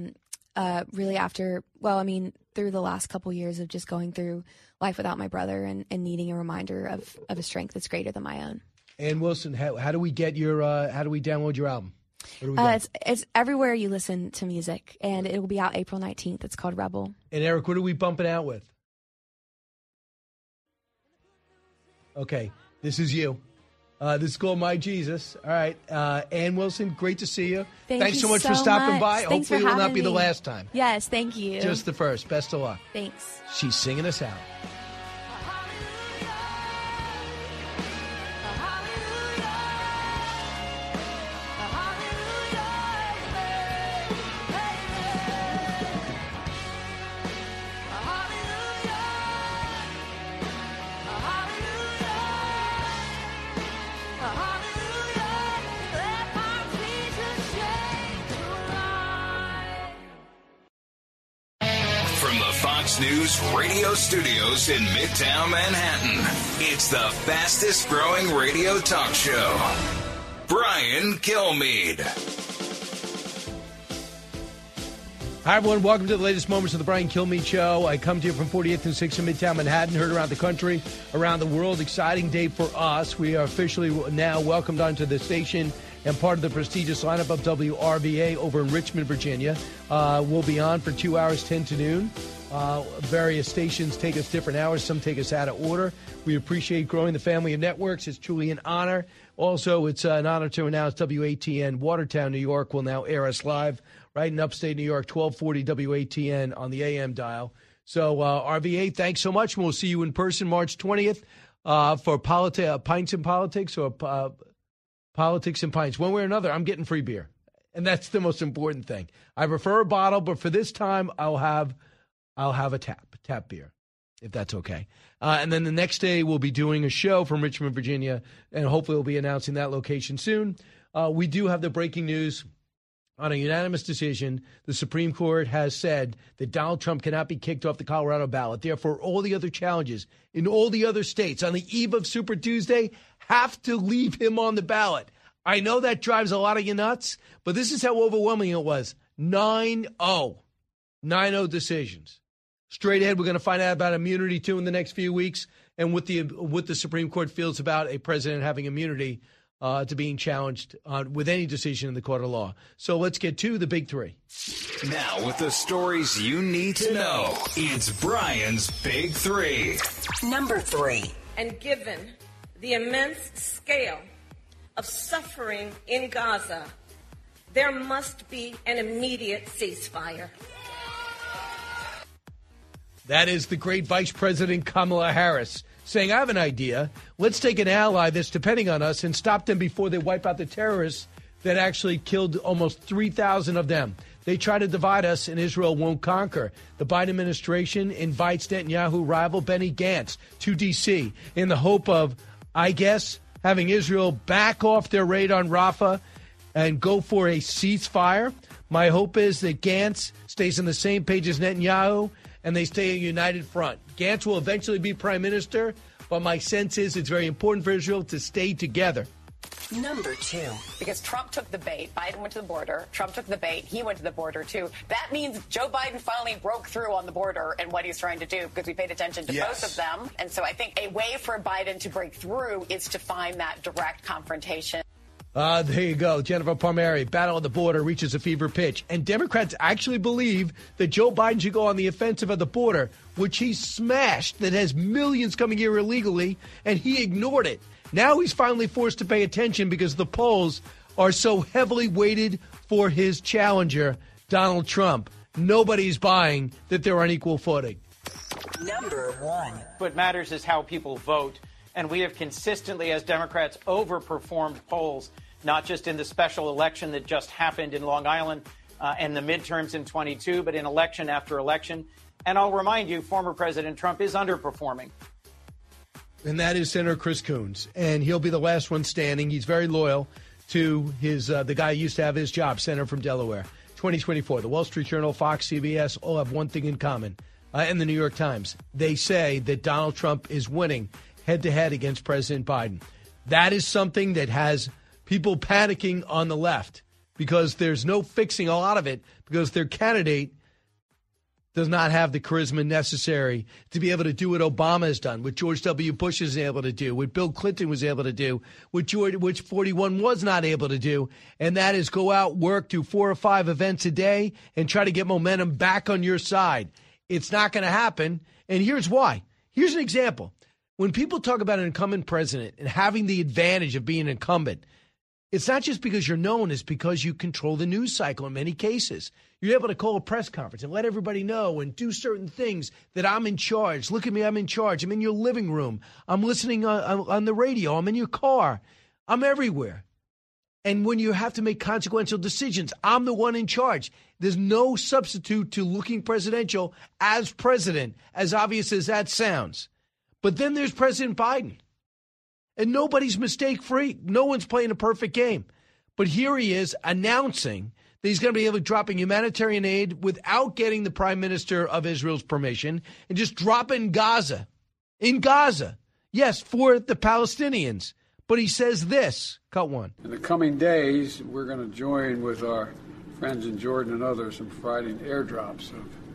really after, well, I mean, through the last couple years of just going through life without my brother and needing a reminder of a strength that's greater than my own. And Wilson, how do we get your? How do we download your album? It's everywhere you listen to music, and it will be out April 19th. It's called Rebel. And Eric, what are we bumping out with? Okay, this is you. This is called My Jesus. All right, Ann Wilson, great to see you. Thanks so much for stopping by. Thanks Hopefully, for it will not be me. the last time. Yes, thank you. Just the first. Best of luck. Thanks. She's singing us out. From the Fox News radio studios in Midtown Manhattan, it's the fastest growing radio talk show. Brian Kilmeade. Hi, everyone. Welcome to the latest moments of the Brian Kilmeade Show. I come to you from 48th and 6th in Midtown Manhattan, heard around the country, around the world. Exciting day for us. We are officially now welcomed onto the station and part of the prestigious lineup of WRVA over in Richmond, Virginia. We'll be on for 2 hours, 10 to noon. Various stations take us different hours. Some take us out of order. We appreciate growing the family of networks. It's truly an honor. Also, it's an honor to announce WATN Watertown, New York will now air us live right in upstate New York, 1240 WATN on the AM dial. So, RVA, thanks so much. We'll see you in person March 20th for Pints and Politics or Politics and Pints. One way or another, I'm getting free beer. And that's the most important thing. I prefer a bottle, but for this time, I'll have a tap beer, if that's okay. And then the next day, we'll be doing a show from Richmond, Virginia, and hopefully we'll be announcing that location soon. We do have the breaking news. On a unanimous decision, the Supreme Court has said that Donald Trump cannot be kicked off the Colorado ballot. Therefore, all the other challenges in all the other states on the eve of Super Tuesday have to leave him on the ballot. I know that drives a lot of you nuts, but this is how overwhelming it was. 9-0. 9-0 decisions. Straight ahead, we're going to find out about immunity, too, in the next few weeks, and what the Supreme Court feels about a president having immunity to being challenged with any decision in the court of law. So let's get to the big three. Now, with the stories you need to know, it's Brian's Big Three. Number 3. And given the immense scale of suffering in Gaza, there must be an immediate ceasefire. That is the great Vice President Kamala Harris saying, I have an idea. Let's take an ally that's depending on us and stop them before they wipe out the terrorists that actually killed almost 3,000 of them. They try to divide us, and Israel won't conquer. The Biden administration invites Netanyahu rival Benny Gantz to D.C. in the hope of, I guess, having Israel back off their raid on Rafah and go for a ceasefire. My hope is that Gantz stays on the same page as Netanyahu and they stay a united front. Gantz will eventually be prime minister, but my sense is it's very important for Israel to stay together. Number 2. Because Trump took the bait. Biden went to the border. Trump took the bait. He went to the border, too. That means Joe Biden finally broke through on the border and what he's trying to do, because we paid attention to both of them. And so I think a way for Biden to break through is to find that direct confrontation. There you go. Jennifer Palmieri, battle at the border reaches a fever pitch. And Democrats actually believe that Joe Biden should go on the offensive at the border, which he smashed, that has millions coming here illegally, and he ignored it. Now he's finally forced to pay attention because the polls are so heavily weighted for his challenger, Donald Trump. Nobody's buying that they're on equal footing. Number 1. What matters is how people vote. And we have consistently, as Democrats, overperformed polls, not just in the special election that just happened in Long Island and the midterms in 22, but in election after election. And I'll remind you, former President Trump is underperforming. And that is Senator Chris Coons. And he'll be the last one standing. He's very loyal to his the guy who used to have his job, Senator from Delaware. 2024, the Wall Street Journal, Fox, CBS all have one thing in common. And the New York Times. They say that Donald Trump is winning head-to-head against President Biden. That is something that has people panicking on the left because there's no fixing a lot of it because their candidate does not have the charisma necessary to be able to do what Obama has done, what George W. Bush is able to do, what Bill Clinton was able to do, which 41 was not able to do, and that is go out, work, do 4 or 5 events a day, and try to get momentum back on your side. It's not going to happen, and here's why. Here's an example. When people talk about an incumbent president and having the advantage of being an incumbent, it's not just because you're known, it's because you control the news cycle in many cases. You're able to call a press conference and let everybody know and do certain things that I'm in charge. Look at me, I'm in charge. I'm in your living room. I'm listening on the radio. I'm in your car. I'm everywhere. And when you have to make consequential decisions, I'm the one in charge. There's no substitute to looking presidential as president, as obvious as that sounds. But then there's President Biden. And nobody's mistake-free. No one's playing a perfect game. But here he is announcing that he's going to be able to drop in humanitarian aid without getting the prime minister of Israel's permission and just drop in Gaza. In Gaza. Yes, for the Palestinians. But he says this. Cut one. In the coming days, we're going to join with our friends in Jordan and others in providing airdrops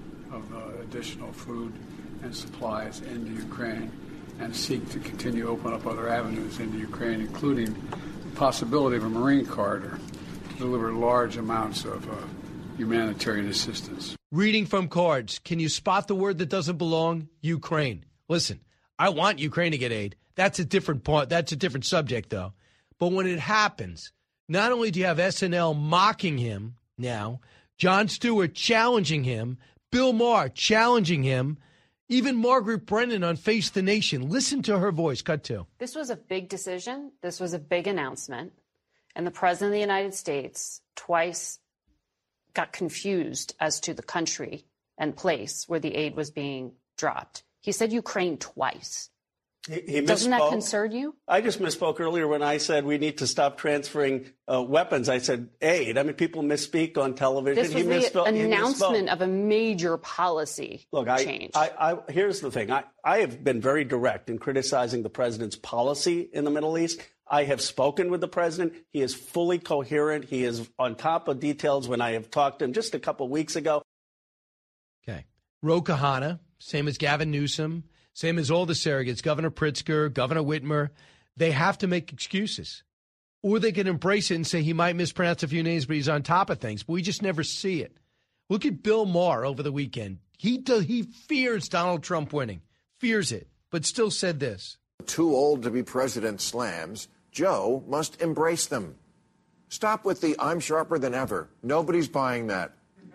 of additional food and supplies into Ukraine and seek to continue to open up other avenues into Ukraine, including the possibility of a Marine corridor to deliver large amounts of humanitarian assistance. Reading from cards, can you spot the word that doesn't belong? Ukraine. Listen, I want Ukraine to get aid. That's a different part. That's a different subject, though. But when it happens, not only do you have SNL mocking him now, Jon Stewart challenging him, Bill Maher challenging him, even Margaret Brennan on Face the Nation. Listen to her voice. Cut 2. This was a big decision. This was a big announcement. And the President of the United States twice got confused as to the country and place where the aid was being dropped. He said Ukraine twice. He Doesn't that misspoke. concern you? I just misspoke earlier when I said we need to stop transferring weapons. I said aid. I mean, people misspeak on television. This was the announcement of a major policy change. Here's the thing. I have been very direct in criticizing the president's policy in the Middle East. I have spoken with the president. He is fully coherent. He is on top of details when I have talked to him just a couple of weeks ago. Okay. Ro Khanna, same as Gavin Newsom, same as all the surrogates, Governor Pritzker, Governor Whitmer. They have to make excuses. Or they can embrace it and say he might mispronounce a few names, but he's on top of things. But we just never see it. Look at Bill Maher over the weekend. He fears Donald Trump winning, fears it, but still said this. Too old to be president slams. Joe must embrace them. Stop with the I'm sharper than ever. Nobody's buying that.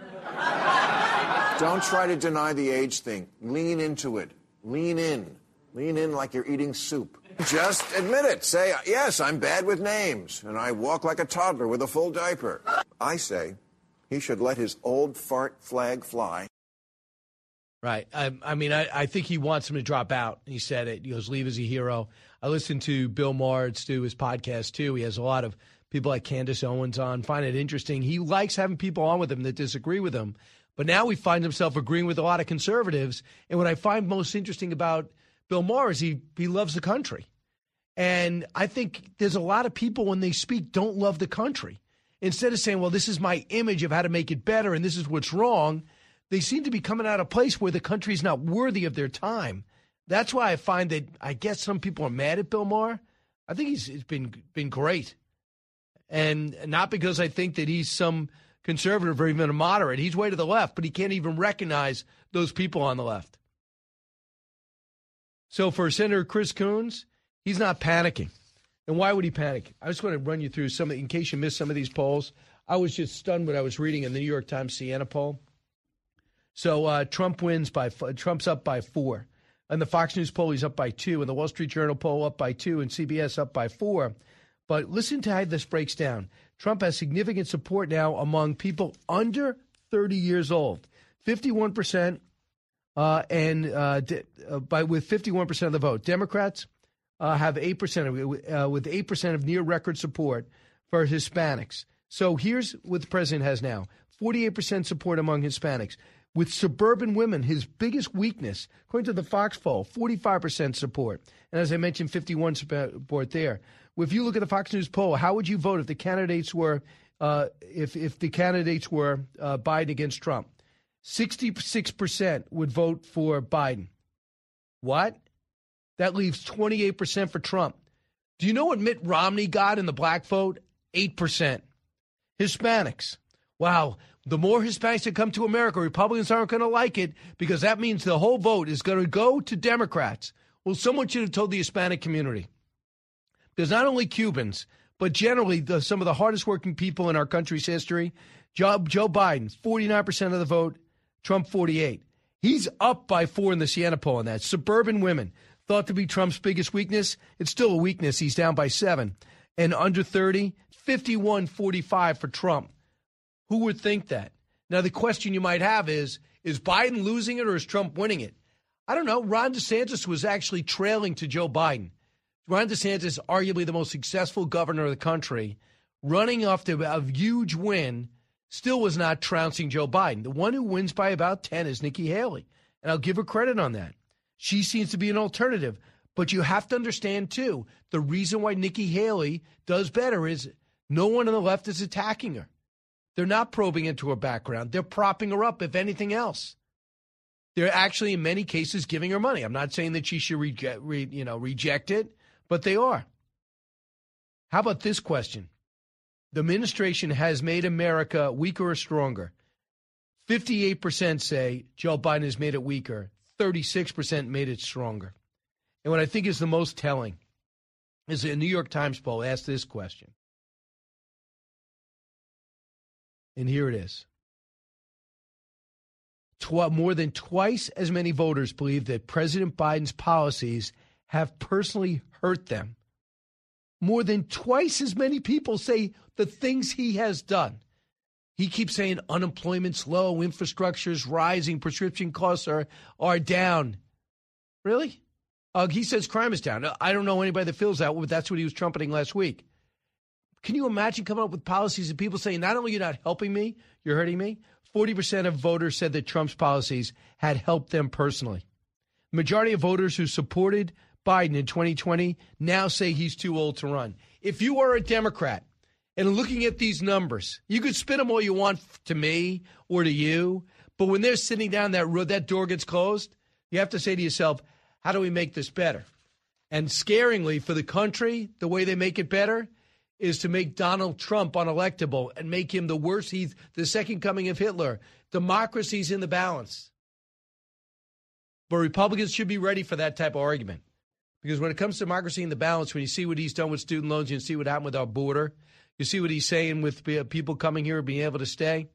Don't try to deny the age thing. Lean into it. Lean in. Lean in like you're eating soup. Just admit it. Say, yes, I'm bad with names, and I walk like a toddler with a full diaper. I say he should let his old fart flag fly. Right. I think he wants him to drop out. He said it. He goes, leave as a hero. I listened to Bill Maher do his podcast, too. He has a lot of people like Candace Owens on. Find it interesting. He likes having people on with him that disagree with him. But now he finds himself agreeing with a lot of conservatives. And what I find most interesting about Bill Maher is he loves the country. And I think there's a lot of people when they speak don't love the country. Instead of saying, well, this is my image of how to make it better and this is what's wrong, they seem to be coming out of a place where the country is not worthy of their time. That's why I find that I guess some people are mad at Bill Maher. I think he's been great. And not because I think that he's some conservative or even a moderate. He's way to the left, but he can't even recognize those people on the left. So for Senator Chris Coons, he's not panicking. And why would he panic? I just want to run you through some, in case you missed some of these polls. I was just stunned when I was reading in the New York Times Siena poll. So Trump's up by 4. And the Fox News poll, he's up by 2. And the Wall Street Journal poll up by 2. And CBS up by 4. But listen to how this breaks down. Trump has significant support now among people under 30 years old. 51% with 51% of the vote. Democrats have 8% with 8% of near record support for Hispanics. So here's what the president has now. 48% support among Hispanics. With suburban women, his biggest weakness, according to the Fox poll, 45% support. And as I mentioned, 51% support there. If you look at the Fox News poll, how would you vote if the candidates were Biden against Trump? 66% would vote for Biden. What? That leaves 28% for Trump. Do you know what Mitt Romney got in the black vote? 8%. Hispanics. Wow. The more Hispanics that come to America, Republicans aren't going to like it because that means the whole vote is going to go to Democrats. Well, someone should have told the Hispanic community. There's not only Cubans, but generally some of the hardest working people in our country's history. Joe Biden, 49% of the vote, Trump 48%. He's up by 4 in the Siena poll on that. Suburban women, thought to be Trump's biggest weakness. It's still a weakness. He's down by 7. And under 30, 51-45 for Trump. Who would think that? Now, the question you might have is Biden losing it or is Trump winning it? I don't know. Ron DeSantis was actually trailing to Joe Biden. Ron DeSantis, arguably the most successful governor of the country, running off to a huge win, still was not trouncing Joe Biden. The one who wins by about 10 is Nikki Haley, and I'll give her credit on that. She seems to be an alternative. But you have to understand, too, the reason why Nikki Haley does better is no one on the left is attacking her. They're not probing into her background. They're propping her up, if anything else. They're actually, in many cases, giving her money. I'm not saying that she should reject it, but they are. How about this question? The administration has made America weaker or stronger. 58% say Joe Biden has made it weaker. 36% made it stronger. And what I think is the most telling There's a New York Times poll asked this question. And here it is. More than twice as many voters believe that President Biden's policies have personally hurt them. More than twice as many people say the things he has done. He keeps saying unemployment's low, infrastructure's rising, prescription costs are down. Really? He says crime is down. I don't know anybody that feels that way, but that's what he was trumpeting last week. Can you imagine coming up with policies and people saying, not only you're not helping me, you're hurting me? 40% of voters said that Trump's policies had helped them personally. The majority of voters who supported Biden in 2020 now say he's too old to run. If you are a Democrat and looking at these numbers, you could spin them all you want to me or to you, but when they're sitting down that road, that door gets closed, you have to say to yourself, how do we make this better? And scaringly for the country, the way they make it better is to make Donald Trump unelectable and make him the worst. He's the second coming of Hitler. Democracy's in the balance. But Republicans should be ready for that type of argument. Because when it comes to democracy in the balance, when you see what he's done with student loans, you see what happened with our border, you see what he's saying with people coming here and being able to stay,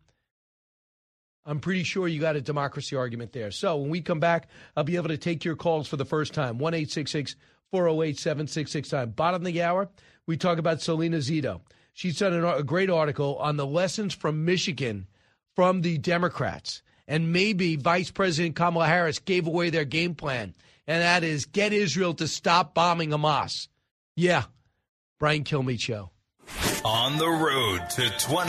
I'm pretty sure you got a democracy argument there. So when we come back, I'll be able to take your calls for the first time. 1-866-408-7669. Bottom of the hour, we talk about Selena Zito. She's done a great article on the lessons from Michigan from the Democrats. And maybe Vice President Kamala Harris gave away their game plan. And that is get Israel to stop bombing Hamas. Yeah. Brian Kilmeade Show. On the road to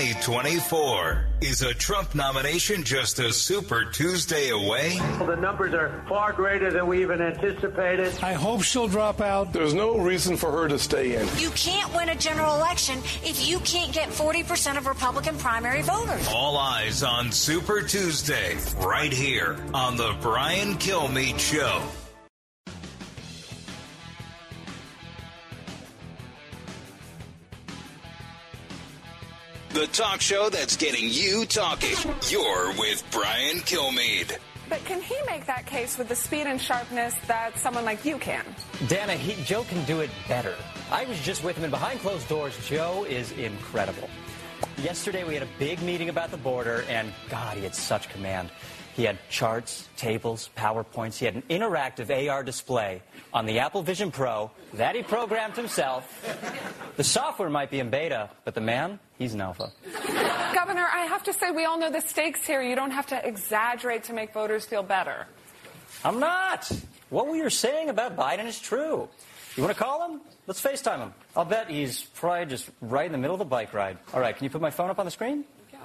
2024. Is a Trump nomination just a Super Tuesday away? Well, the numbers are far greater than we even anticipated. I hope she'll drop out. There's no reason for her to stay in. You can't win a general election if you can't get 40% of Republican primary voters. All eyes on Super Tuesday, right here on the Brian Kilmeade Show. The talk show that's getting you talking. You're with Brian Kilmeade. But can he make that case with the speed and sharpness that someone like you can? Dana, Joe can do it better. I was just with him, and behind closed doors, Joe is incredible. Yesterday, we had a big meeting about the border, and God, he had such command. He had charts, tables, PowerPoints. He had an interactive AR display on the Apple Vision Pro that he programmed himself. The software might be in beta, but the man, he's in alpha. Governor, I have to say we all know the stakes here. You don't have to exaggerate to make voters feel better. I'm not. What we were saying about Biden is true. You want to call him? Let's FaceTime him. I'll bet he's probably just right in the middle of a bike ride. All right, can you put my phone up on the screen?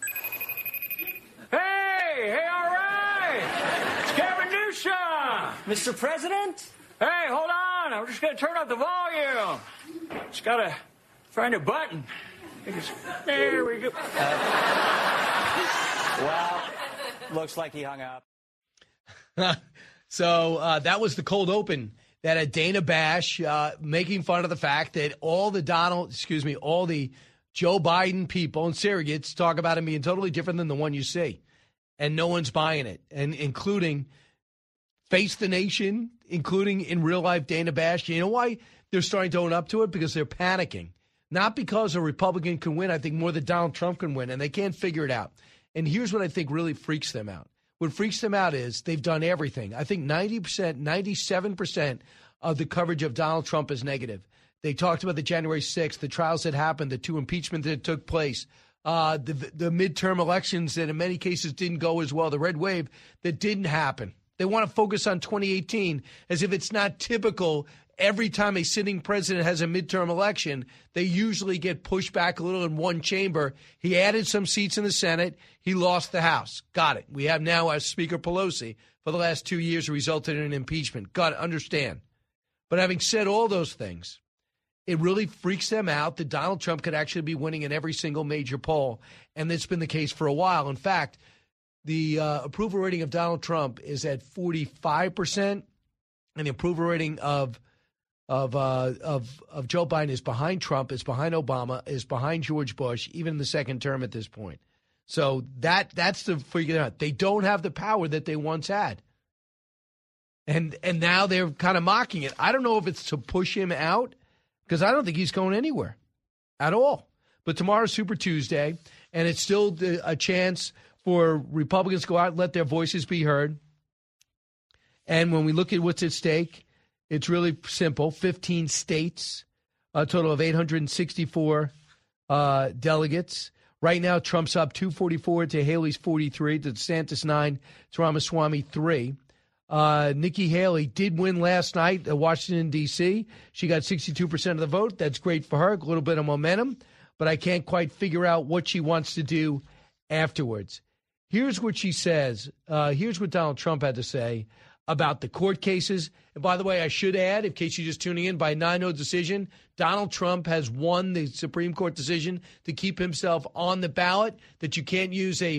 Hey, all right. It's Kevin Newsom. Mr. President? Hey, hold on. I'm just going to turn up the volume. Just got to find a button. There we go. Well, looks like he hung up. So that was the cold open that had Dana Bash making fun of the fact that all the Joe Biden people and surrogates talk about him being totally different than the one you see. And no one's buying it, and including Face the Nation, including in real life Dana Bash. You know why they're starting to own up to it? Because they're panicking. Not because a Republican can win. I think more that Donald Trump can win, and they can't figure it out. And here's what I think really freaks them out. What freaks them out is they've done everything. I think 90%, 97% of the coverage of Donald Trump is negative. They talked about the January 6th, the trials that happened, the 2 impeachments that took place, the midterm elections that in many cases didn't go as well, the red wave that didn't happen. They want to focus on 2018 as if it's not typical. Every time a sitting president has a midterm election, they usually get pushed back a little in one chamber. He added some seats in the Senate. He lost the House. Got it. We have now our Speaker Pelosi for the last 2 years resulted in an impeachment. Got it. Understand. But having said all those things, it really freaks them out that Donald Trump could actually be winning in every single major poll. And that's been the case for a while. In fact, the approval rating of Donald Trump is at 45%, and the approval rating of Joe Biden is behind Trump, is behind Obama, is behind George Bush, even in the second term at this point. So that's the figure out. They don't have the power that they once had. And now they're kind of mocking it. I don't know if it's to push him out, because I don't think he's going anywhere at all. But tomorrow's Super Tuesday, and it's still a chance for Republicans to go out and let their voices be heard. And when we look at what's at stake, it's really simple. 15 states, a total of 864 delegates. Right now, Trump's up 244 to Haley's 43, to DeSantis 9, to Ramaswamy 3. Nikki Haley did win last night at Washington, D.C. She got 62% of the vote. That's great for her, a little bit of momentum. But I can't quite figure out what she wants to do afterwards. Here's what she says. Here's what Donald Trump had to say about the court cases. And by the way, I should add, in case you're just tuning in, by 9-0 decision, Donald Trump has won the Supreme Court decision to keep himself on the ballot, that you can't use a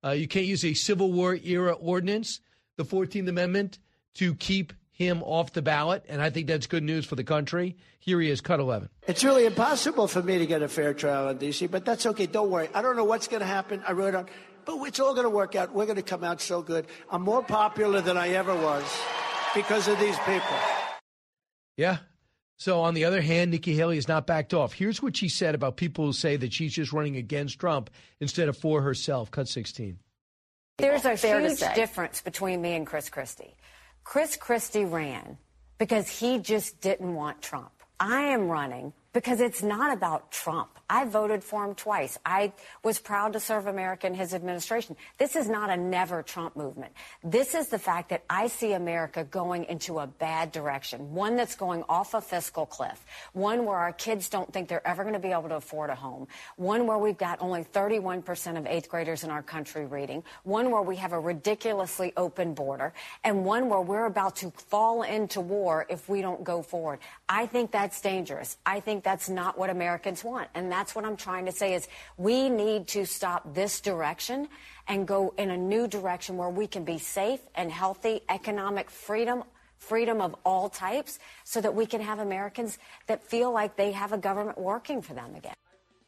Civil War era ordinance, the 14th Amendment, to keep him off the ballot. And I think that's good news for the country. Here he is, cut 11. It's really impossible for me to get a fair trial in D.C., but that's okay. Don't worry. I don't know what's going to happen. I really don't. But it's all going to work out. We're going to come out so good. I'm more popular than I ever was because of these people. Yeah. So on the other hand, Nikki Haley has not backed off. Here's what she said about people who say that she's just running against Trump instead of for herself. Cut 16. There's a huge difference between me and Chris Christie. Chris Christie ran because he just didn't want Trump. I am running because it's not about Trump. I voted for him twice. I was proud to serve America in his administration. This is not a never Trump movement. This is the fact that I see America going into a bad direction, one that's going off a fiscal cliff, one where our kids don't think they're ever going to be able to afford a home, one where we've got only 31% of eighth graders in our country reading, one where we have a ridiculously open border, and one where we're about to fall into war if we don't go forward. I think that's dangerous. I think that's not what Americans want. And that's what I'm trying to say is we need to stop this direction and go in a new direction where we can be safe and healthy, economic freedom of all types, so that we can have Americans that feel like they have a government working for them again.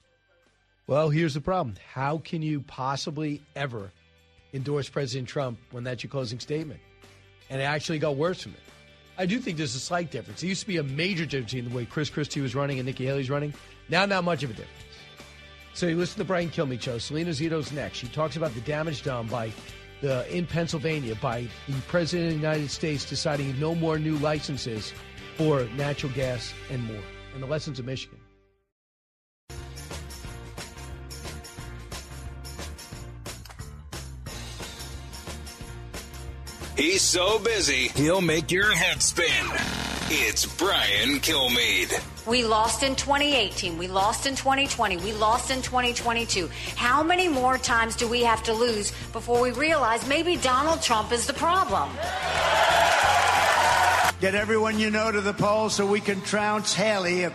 Well, here's the problem. How can you possibly ever endorse President Trump when that's your closing statement? And it actually got worse from it. I do think there's a slight difference. There used to be a major difference in the way Chris Christie was running and Nikki Haley's running. Now, not much of a difference. So you listen to the Brian Kilmeade Show. Selena Zito's next. She talks about the damage done in Pennsylvania by the President of the United States deciding no more new licenses for natural gas and more, and the lessons of Michigan. He's so busy, he'll make your head spin. It's Brian Kilmeade. We lost in 2018. We lost in 2020. We lost in 2022. How many more times do we have to lose before we realize maybe Donald Trump is the problem? Get everyone you know to the polls so we can trounce Haley.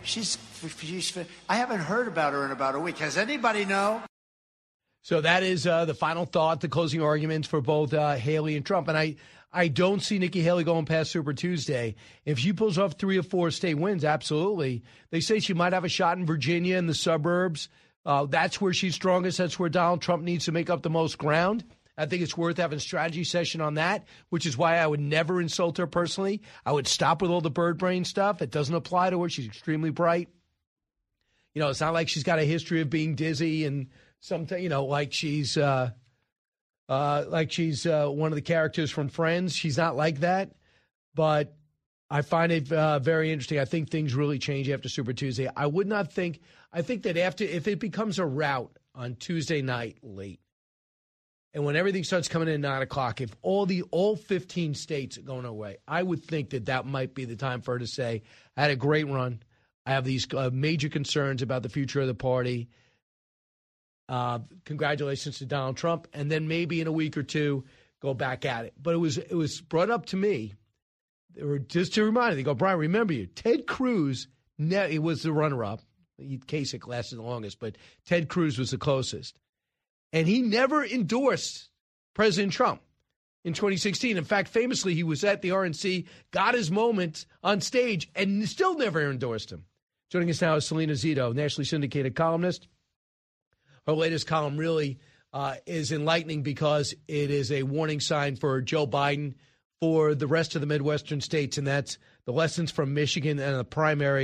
I haven't heard about her in about a week. Has anybody know? So that is the final thought, the closing arguments for both Haley and Trump. And I don't see Nikki Haley going past Super Tuesday. If she pulls off 3 or 4 state wins, absolutely. They say she might have a shot in Virginia in the suburbs. That's where she's strongest. That's where Donald Trump needs to make up the most ground. I think it's worth having a strategy session on that, which is why I would never insult her personally. I would stop with all the bird brain stuff. It doesn't apply to her. She's extremely bright. You know, it's not like she's got a history of being dizzy and something, like she's one of the characters from Friends. She's not like that, but I find it very interesting. I think things really change after Super Tuesday. I think that if it becomes a rout on Tuesday night late, and when everything starts coming in at 9 o'clock, if all 15 states are going away, I would think that might be the time for her to say, I had a great run. I have these major concerns about the future of the party. Congratulations to Donald Trump, and then maybe in a week or two go back at it. But it was brought up to me, just to remind me. They go, Brian, remember you. Ted Cruz, it was the runner-up. Kasich lasted the longest, but Ted Cruz was the closest. And he never endorsed President Trump in 2016. In fact, famously, he was at the RNC, got his moment on stage, and still never endorsed him. Joining us now is Selena Zito, nationally syndicated columnist. Her latest column really is enlightening because it is a warning sign for Joe Biden, for the rest of the Midwestern states, and that's the lessons from Michigan and the primary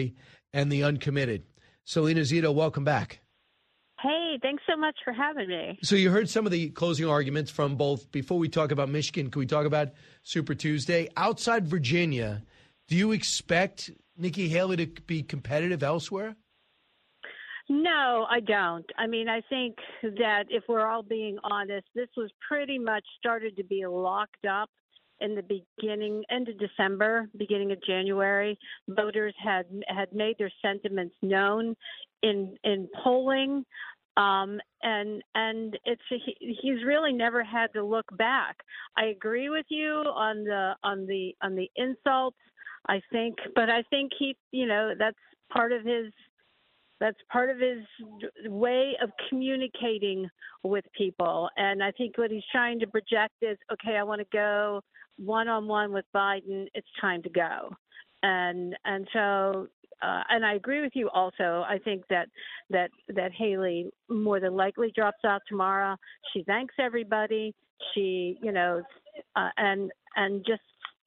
and the uncommitted. Selena Zito, welcome back. Hey, thanks so much for having me. So you heard some of the closing arguments from both. Before we talk about Michigan, can we talk about Super Tuesday? Outside Virginia, do you expect Nikki Haley to be competitive elsewhere? No, I don't. I mean, I think that if we're all being honest, this was pretty much started to be locked up in the end of December, beginning of January. Voters had made their sentiments known in polling, and he's really never had to look back. I agree with you on the insults. I think he, that's part of his way of communicating with people. And I think what he's trying to project is, okay, I want to go one-on-one with Biden. It's time to go. And so I agree with you also. I think that Haley more than likely drops out tomorrow. She thanks everybody. She, and just,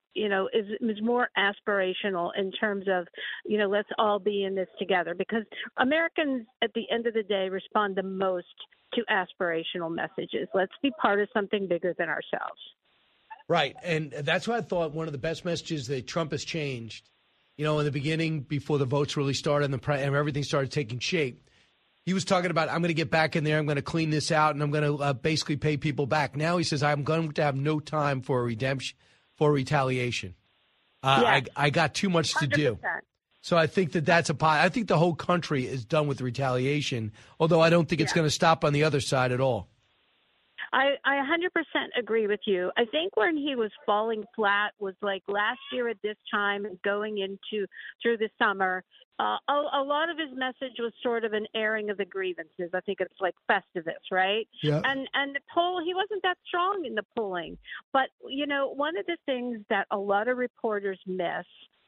is more aspirational in terms of, let's all be in this together, because Americans at the end of the day respond the most to aspirational messages. Let's be part of something bigger than ourselves. Right. And that's why I thought one of the best messages that Trump has changed, in the beginning, before the votes really started and everything started taking shape, he was talking about, I'm going to get back in there, I'm going to clean this out, and I'm going to basically pay people back. Now he says, I'm going to have no time for redemption, for retaliation. Yes. I got too much to do. 100%. So I think that's I think the whole country is done with retaliation, although I don't think it's going to stop on the other side at all. I 100% agree with you. I think when he was falling flat was like last year at this time and going through the summer. A lot of his message was sort of an airing of the grievances. I think it's like Festivus, right? Yeah. And the poll, he wasn't that strong in the polling. But, one of the things that a lot of reporters miss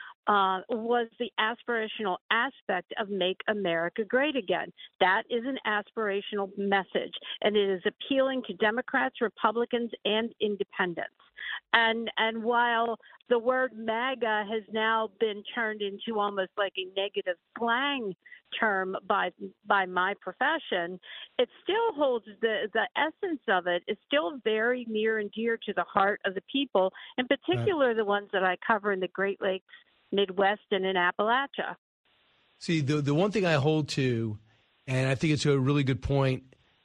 was the aspirational aspect of Make America Great Again. That is an aspirational message, and it is appealing to Democrats, Republicans, and independents. And while the word MAGA has now been turned into almost like a negative slang term by my profession, it still holds the essence of it is still very near and dear to the heart of the people, in particular the ones that I cover in the Great Lakes, Midwest, and in Appalachia. See, the one thing I hold to, and I think it's a really good point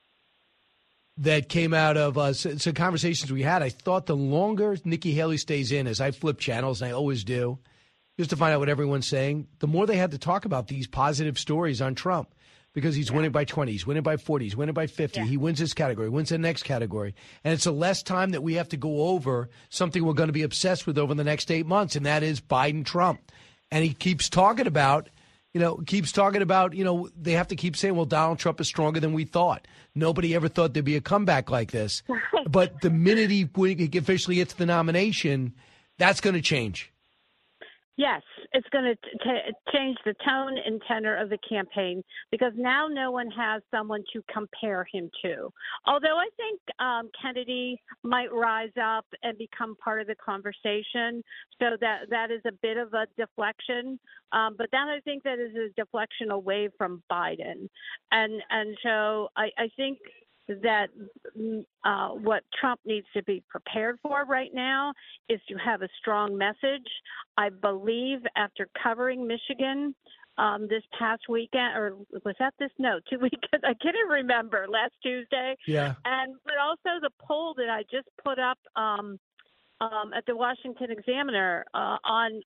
that came out of some conversations we had, I thought the longer Nikki Haley stays in, as I flip channels, and I always do, just to find out what everyone's saying, the more they had to talk about these positive stories on Trump, because he's winning by 20, he's winning by 40, he's winning by 50, he wins this category, wins the next category. And it's a less time that we have to go over something we're going to be obsessed with over the next 8 months, and that is Biden-Trump. And he keeps talking about, they have to keep saying, well, Donald Trump is stronger than we thought. Nobody ever thought there'd be a comeback like this. But the minute he officially gets the nomination, that's going to change. Yes, it's going to change the tone and tenor of the campaign, because now no one has someone to compare him to. Although I think Kennedy might rise up and become part of the conversation, so that is a bit of a deflection. But then I think that is a deflection away from Biden. And so I think that what Trump needs to be prepared for right now is to have a strong message. I believe after covering Michigan this past weekend, or was that 2 weekends? I can't even remember, last Tuesday. Yeah. But also the poll that I just put up at the Washington Examiner on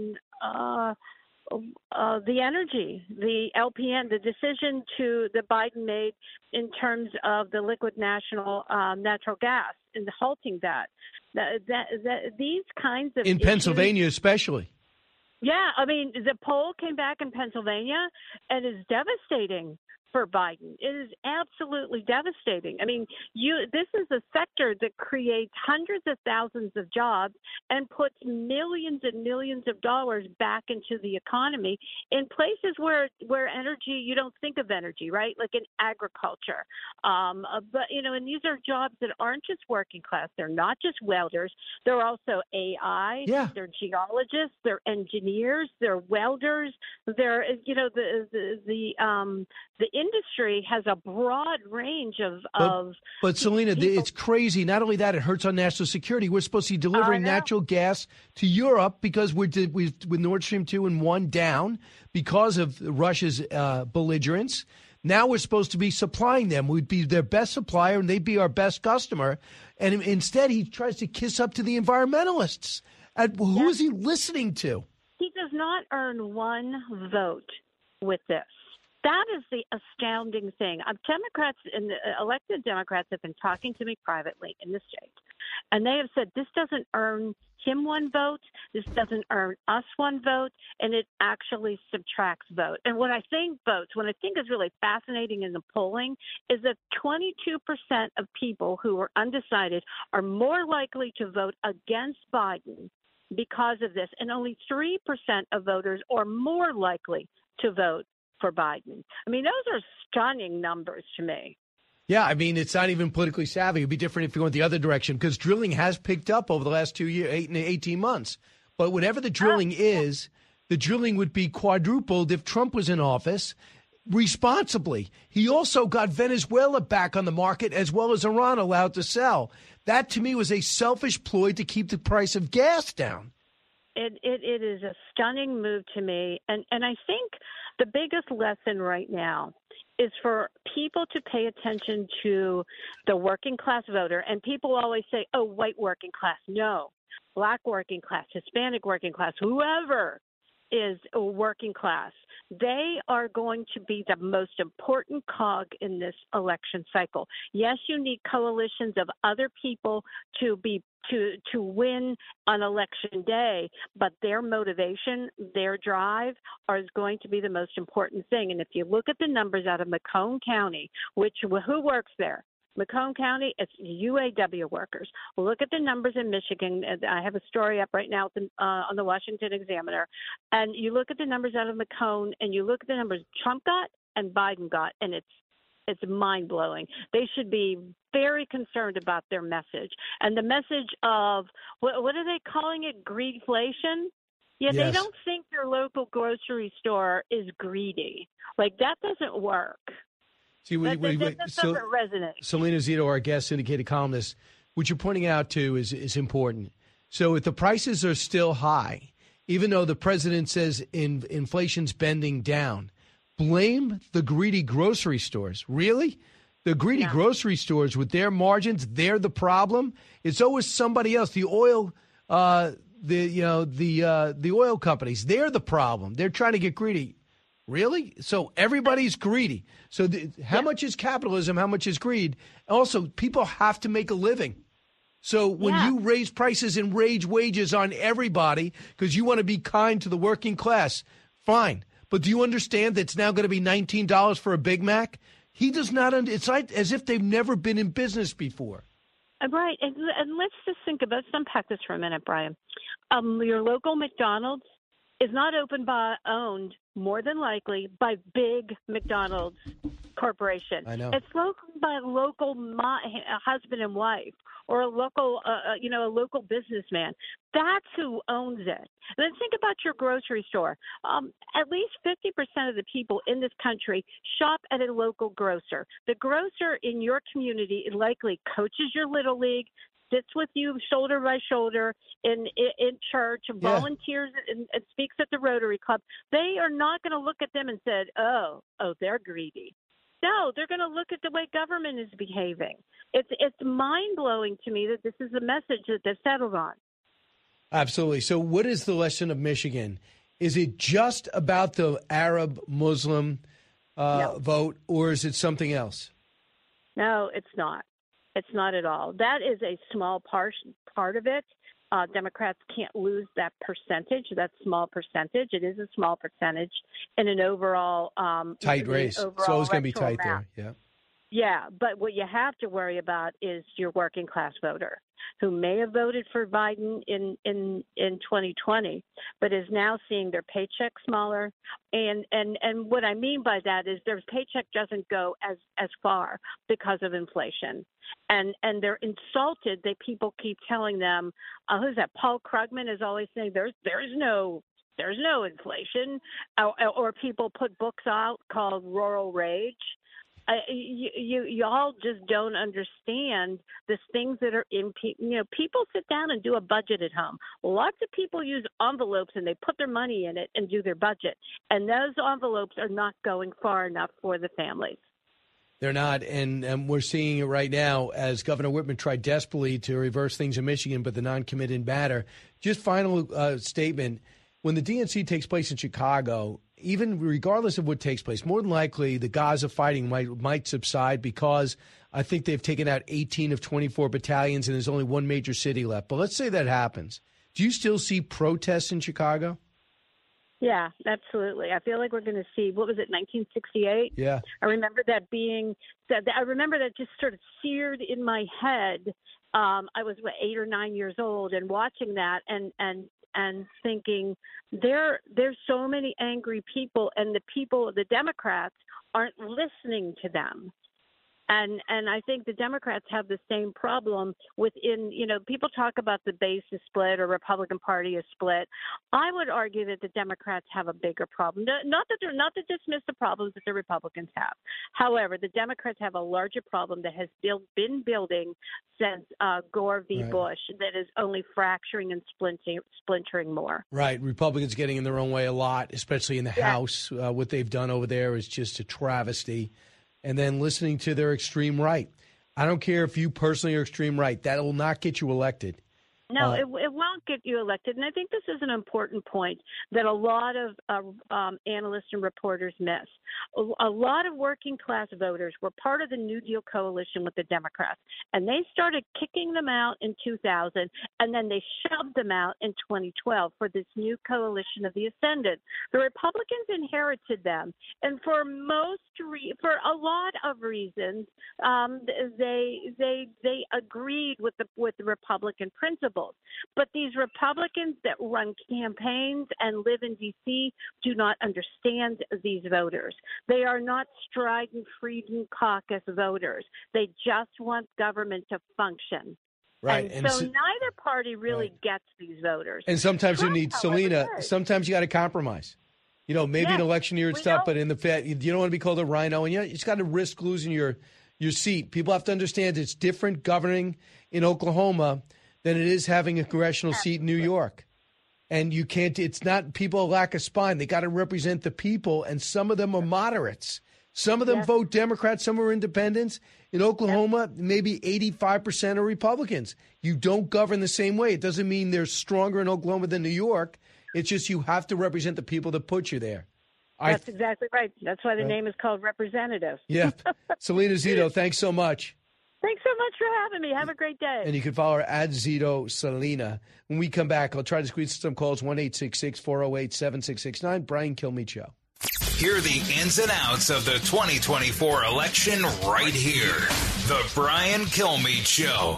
the energy, the LPN, the decision that Biden made in terms of the liquid natural gas and halting that these kinds of in issues, Pennsylvania especially. Yeah, I mean, the poll came back in Pennsylvania and is devastating for Biden. It is absolutely devastating. I mean, this is a sector that creates hundreds of thousands of jobs and puts millions and millions of dollars back into the economy in places where energy, you don't think of energy, right? Like in agriculture. But, and these are jobs that aren't just working class. They're not just welders. They're also AI. Yeah. They're geologists. They're engineers. They're welders. They're, the industry has a broad range of But Selena, people. it's crazy. Not only that, it hurts on national security. We're supposed to be delivering natural gas to Europe because with Nord Stream 2 and 1 down because of Russia's belligerence. Now we're supposed to be supplying them. We'd be their best supplier, and they'd be our best customer. And instead, he tries to kiss up to the environmentalists. Who is he listening to? He does not earn one vote with this. That is the astounding thing. Democrats and elected Democrats have been talking to me privately in the state, and they have said this doesn't earn him one vote, this doesn't earn us one vote, and it actually subtracts vote. And what I think is really fascinating in the polling is that 22% of people who are undecided are more likely to vote against Biden because of this, and only 3% of voters are more likely to vote for Biden. I mean, those are stunning numbers to me. Yeah, I mean, it's not even politically savvy. It'd be different if you went the other direction because drilling has picked up over the last 2 years, 18 months. But whatever the drilling is, the drilling would be quadrupled if Trump was in office responsibly. He also got Venezuela back on the market as well as Iran allowed to sell. That, to me, was a selfish ploy to keep the price of gas down. It is a stunning move to me. And I think the biggest lesson right now is for people to pay attention to the working class voter. And people always say, oh, white working class. No, black working class, Hispanic working class, whoever is a working class. They are going to be the most important cog in this election cycle. Yes, you need coalitions of other people to win on election day, but their motivation, their drive is going to be the most important thing. And if you look at the numbers out of Macomb County, who works there? Macomb County, it's UAW workers. Look at the numbers in Michigan. I have a story up right now on the Washington Examiner. And you look at the numbers out of Macomb, and you look at the numbers Trump got and Biden got, and it's mind-blowing. They should be very concerned about their message. And the message of, what are they calling it, greedflation? Yeah, yes. They don't think their local grocery store is greedy. Like, that doesn't work. See, that doesn't resonate. Selena Zito, our guest syndicated columnist, what you're pointing out, too, is important. So if the prices are still high, even though the president says inflation's bending down, blame the greedy grocery stores. Really? The greedy grocery stores with their margins, they're the problem? It's always somebody else. The oil the oil companies, they're the problem. They're trying to get greedy. Really? So everybody's greedy. So how much is capitalism? How much is greed? Also, people have to make a living. So when you raise prices and raise wages on everybody because you want to be kind to the working class, fine. But do you understand that it's now going to be $19 for a Big Mac? He does not. It's like as if they've never been in business before. Right. And let's just let's unpack this for a minute, Brian. Your local McDonald's is not owned more than likely by big McDonald's corporation. I know. It's owned by a local husband and wife or a local businessman. That's who owns it. And then think about your grocery store. At least 50% of the people in this country shop at a local grocer. The grocer in your community likely coaches your Little League, sits with you shoulder by shoulder in church, volunteers and speaks at the Rotary Club. They are not going to look at them and say, oh, they're greedy. No, they're going to look at the way government is behaving. It's mind-blowing to me that this is the message that they've settled on. Absolutely. So what is the lesson of Michigan? Is it just about the Arab-Muslim vote, or is it something else? No, it's not. It's not at all. That is a small part of it. Democrats can't lose that percentage, that small percentage. It is a small percentage in an overall tight race. So it's going to be tight there. Yeah. Yeah, but what you have to worry about is your working class voter who may have voted for Biden in 2020, but is now seeing their paycheck smaller. And what I mean by that is their paycheck doesn't go as far because of inflation. And they're insulted that people keep telling them, who's that? Paul Krugman is always saying there's no inflation, or people put books out called Rural Rage. You all just don't understand the things that are in people sit down and do a budget at home. Lots of people use envelopes and they put their money in it and do their budget. And those envelopes are not going far enough for the families. They're not, and we're seeing it right now as Governor Whitman tried desperately to reverse things in Michigan, but the non-commit didn't matter. Just final statement, when the DNC takes place in Chicago, even regardless of what takes place, more than likely the Gaza fighting might subside because I think they've taken out 18 of 24 battalions and there's only one major city left. But let's say that happens. Do you still see protests in Chicago? Yeah, absolutely. I feel like we're going to see, what was it, 1968? Yeah. I remember that being said. I remember that just sort of seared in my head. I was 8 or 9 years old and watching that and thinking there's so many angry people, and the Democrats aren't listening to them. And I think the Democrats have the same problem within, people talk about the base is split or Republican Party is split. I would argue that the Democrats have a bigger problem. Not to dismiss the problems that the Republicans have. However, the Democrats have a larger problem that has been building since Gore v. Bush that is only fracturing and splintering more. Right. Republicans getting in their own way a lot, especially in the House. What they've done over there is just a travesty. And then listening to their extreme right. I don't care if you personally are extreme right. That will not get you elected. No, it won't get you elected. And I think this is an important point that a lot of analysts and reporters miss. A lot of working class voters were part of the New Deal coalition with the Democrats, and they started kicking them out in 2000, and then they shoved them out in 2012 for this new coalition of the Ascendant. The Republicans inherited them, and for a lot of reasons, they agreed with the Republican principles. But these Republicans that run campaigns and live in D.C. do not understand these voters. They are not strident Freedom Caucus voters. They just want government to function. Right. And so neither party really gets these voters. And sometimes Trump, you need, Selena, sometimes you got to compromise. Maybe an election year and stuff, but in the Fed, you don't want to be called a rhino. And you just got to risk losing your seat. People have to understand it's different governing in Oklahoma than it is having a congressional seat in New York. And you can't, it's not people lack a spine. They got to represent the people, and some of them are moderates. Some of them vote Democrats, some are independents. In Oklahoma, maybe 85% are Republicans. You don't govern the same way. It doesn't mean they're stronger in Oklahoma than New York. It's just you have to represent the people that put you there. That's exactly right. That's why the name is called representative. Yeah. Selena Zito, thanks so much. Thanks so much for having me. Have a great day. And you can follow her at Zito Selena. When we come back, I'll try to squeeze some calls, 1-866-408-7669. Brian Kilmeade Show. Hear the ins and outs of the 2024 election right here. The Brian Kilmeade Show.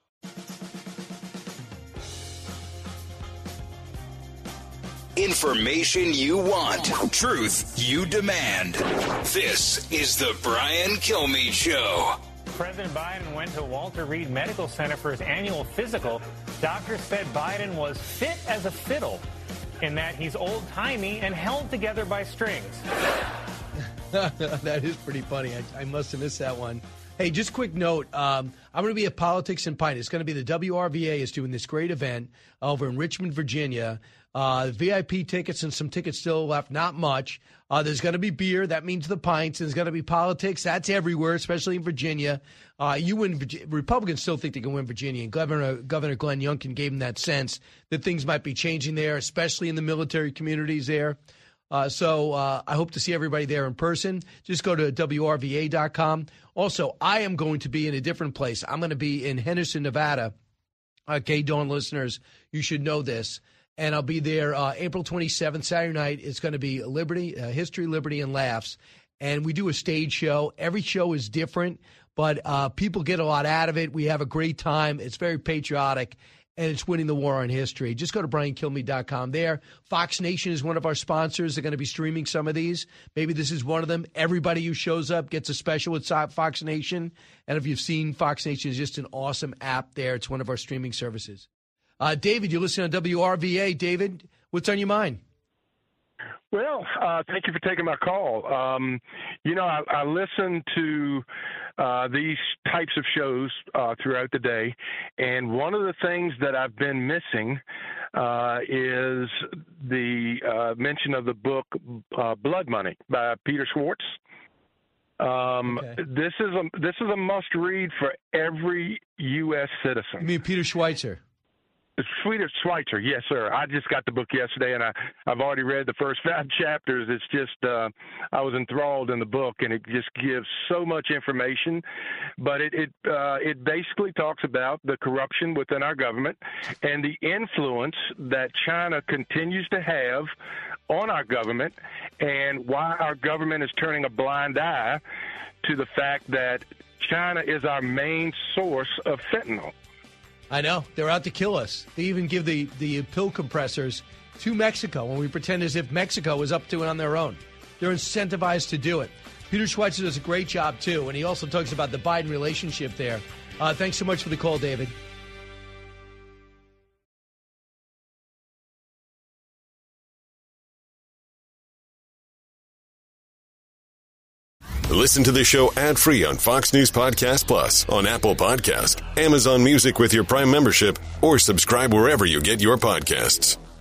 Information you want. Truth you demand. This is the Brian Kilmeade Show. President Biden went to Walter Reed Medical Center for his annual physical. Doctors said Biden was fit as a fiddle in that he's old-timey and held together by strings. That is pretty funny. I must have missed that one. Hey, just quick note. I'm going to be at Politics and Pint. It's going to be the WRVA is doing this great event over in Richmond, Virginia. VIP tickets and some tickets still left, not much. There's going to be beer. That means the pints. And there's going to be politics. That's everywhere, especially in Virginia. Republicans still think they can win Virginia. And Governor Glenn Youngkin gave them that sense that things might be changing there, especially in the military communities there. So I hope to see everybody there in person. Just go to WRVA.com. Also, I am going to be in a different place. I'm going to be in Henderson, Nevada, Gay Dawn listeners, you should know this. And I'll be there April 27th, Saturday night. It's going to be Liberty, History, Liberty, and Laughs. And we do a stage show. Every show is different, but people get a lot out of it. We have a great time. It's very patriotic, and it's winning the war on history. Just go to BrianKilmeade.com there. Fox Nation is one of our sponsors. They're going to be streaming some of these. Maybe this is one of them. Everybody who shows up gets a special with Fox Nation. And if you've seen, Fox Nation is just an awesome app there. It's one of our streaming services. David, you're listening on WRVA. David, what's on your mind? Well, thank you for taking my call. I listen to these types of shows throughout the day, and one of the things that I've been missing is the mention of the book Blood Money by Peter Schwartz. This is a must read for every U.S. citizen. You mean Peter Schweitzer? Schweitzer, yes, sir. I just got the book yesterday, and I've already read the first 5 chapters. It's just I was enthralled in the book, and it just gives so much information. But it basically talks about the corruption within our government and the influence that China continues to have on our government, and why our government is turning a blind eye to the fact that China is our main source of fentanyl. I know. They're out to kill us. They even give the pill compressors to Mexico when we pretend as if Mexico is up to it on their own. They're incentivized to do it. Peter Schweitzer does a great job, too, and he also talks about the Biden relationship there. Thanks so much for the call, David. Listen to the show ad-free on Fox News Podcast Plus, on Apple Podcast, Amazon Music with your Prime membership, or subscribe wherever you get your podcasts.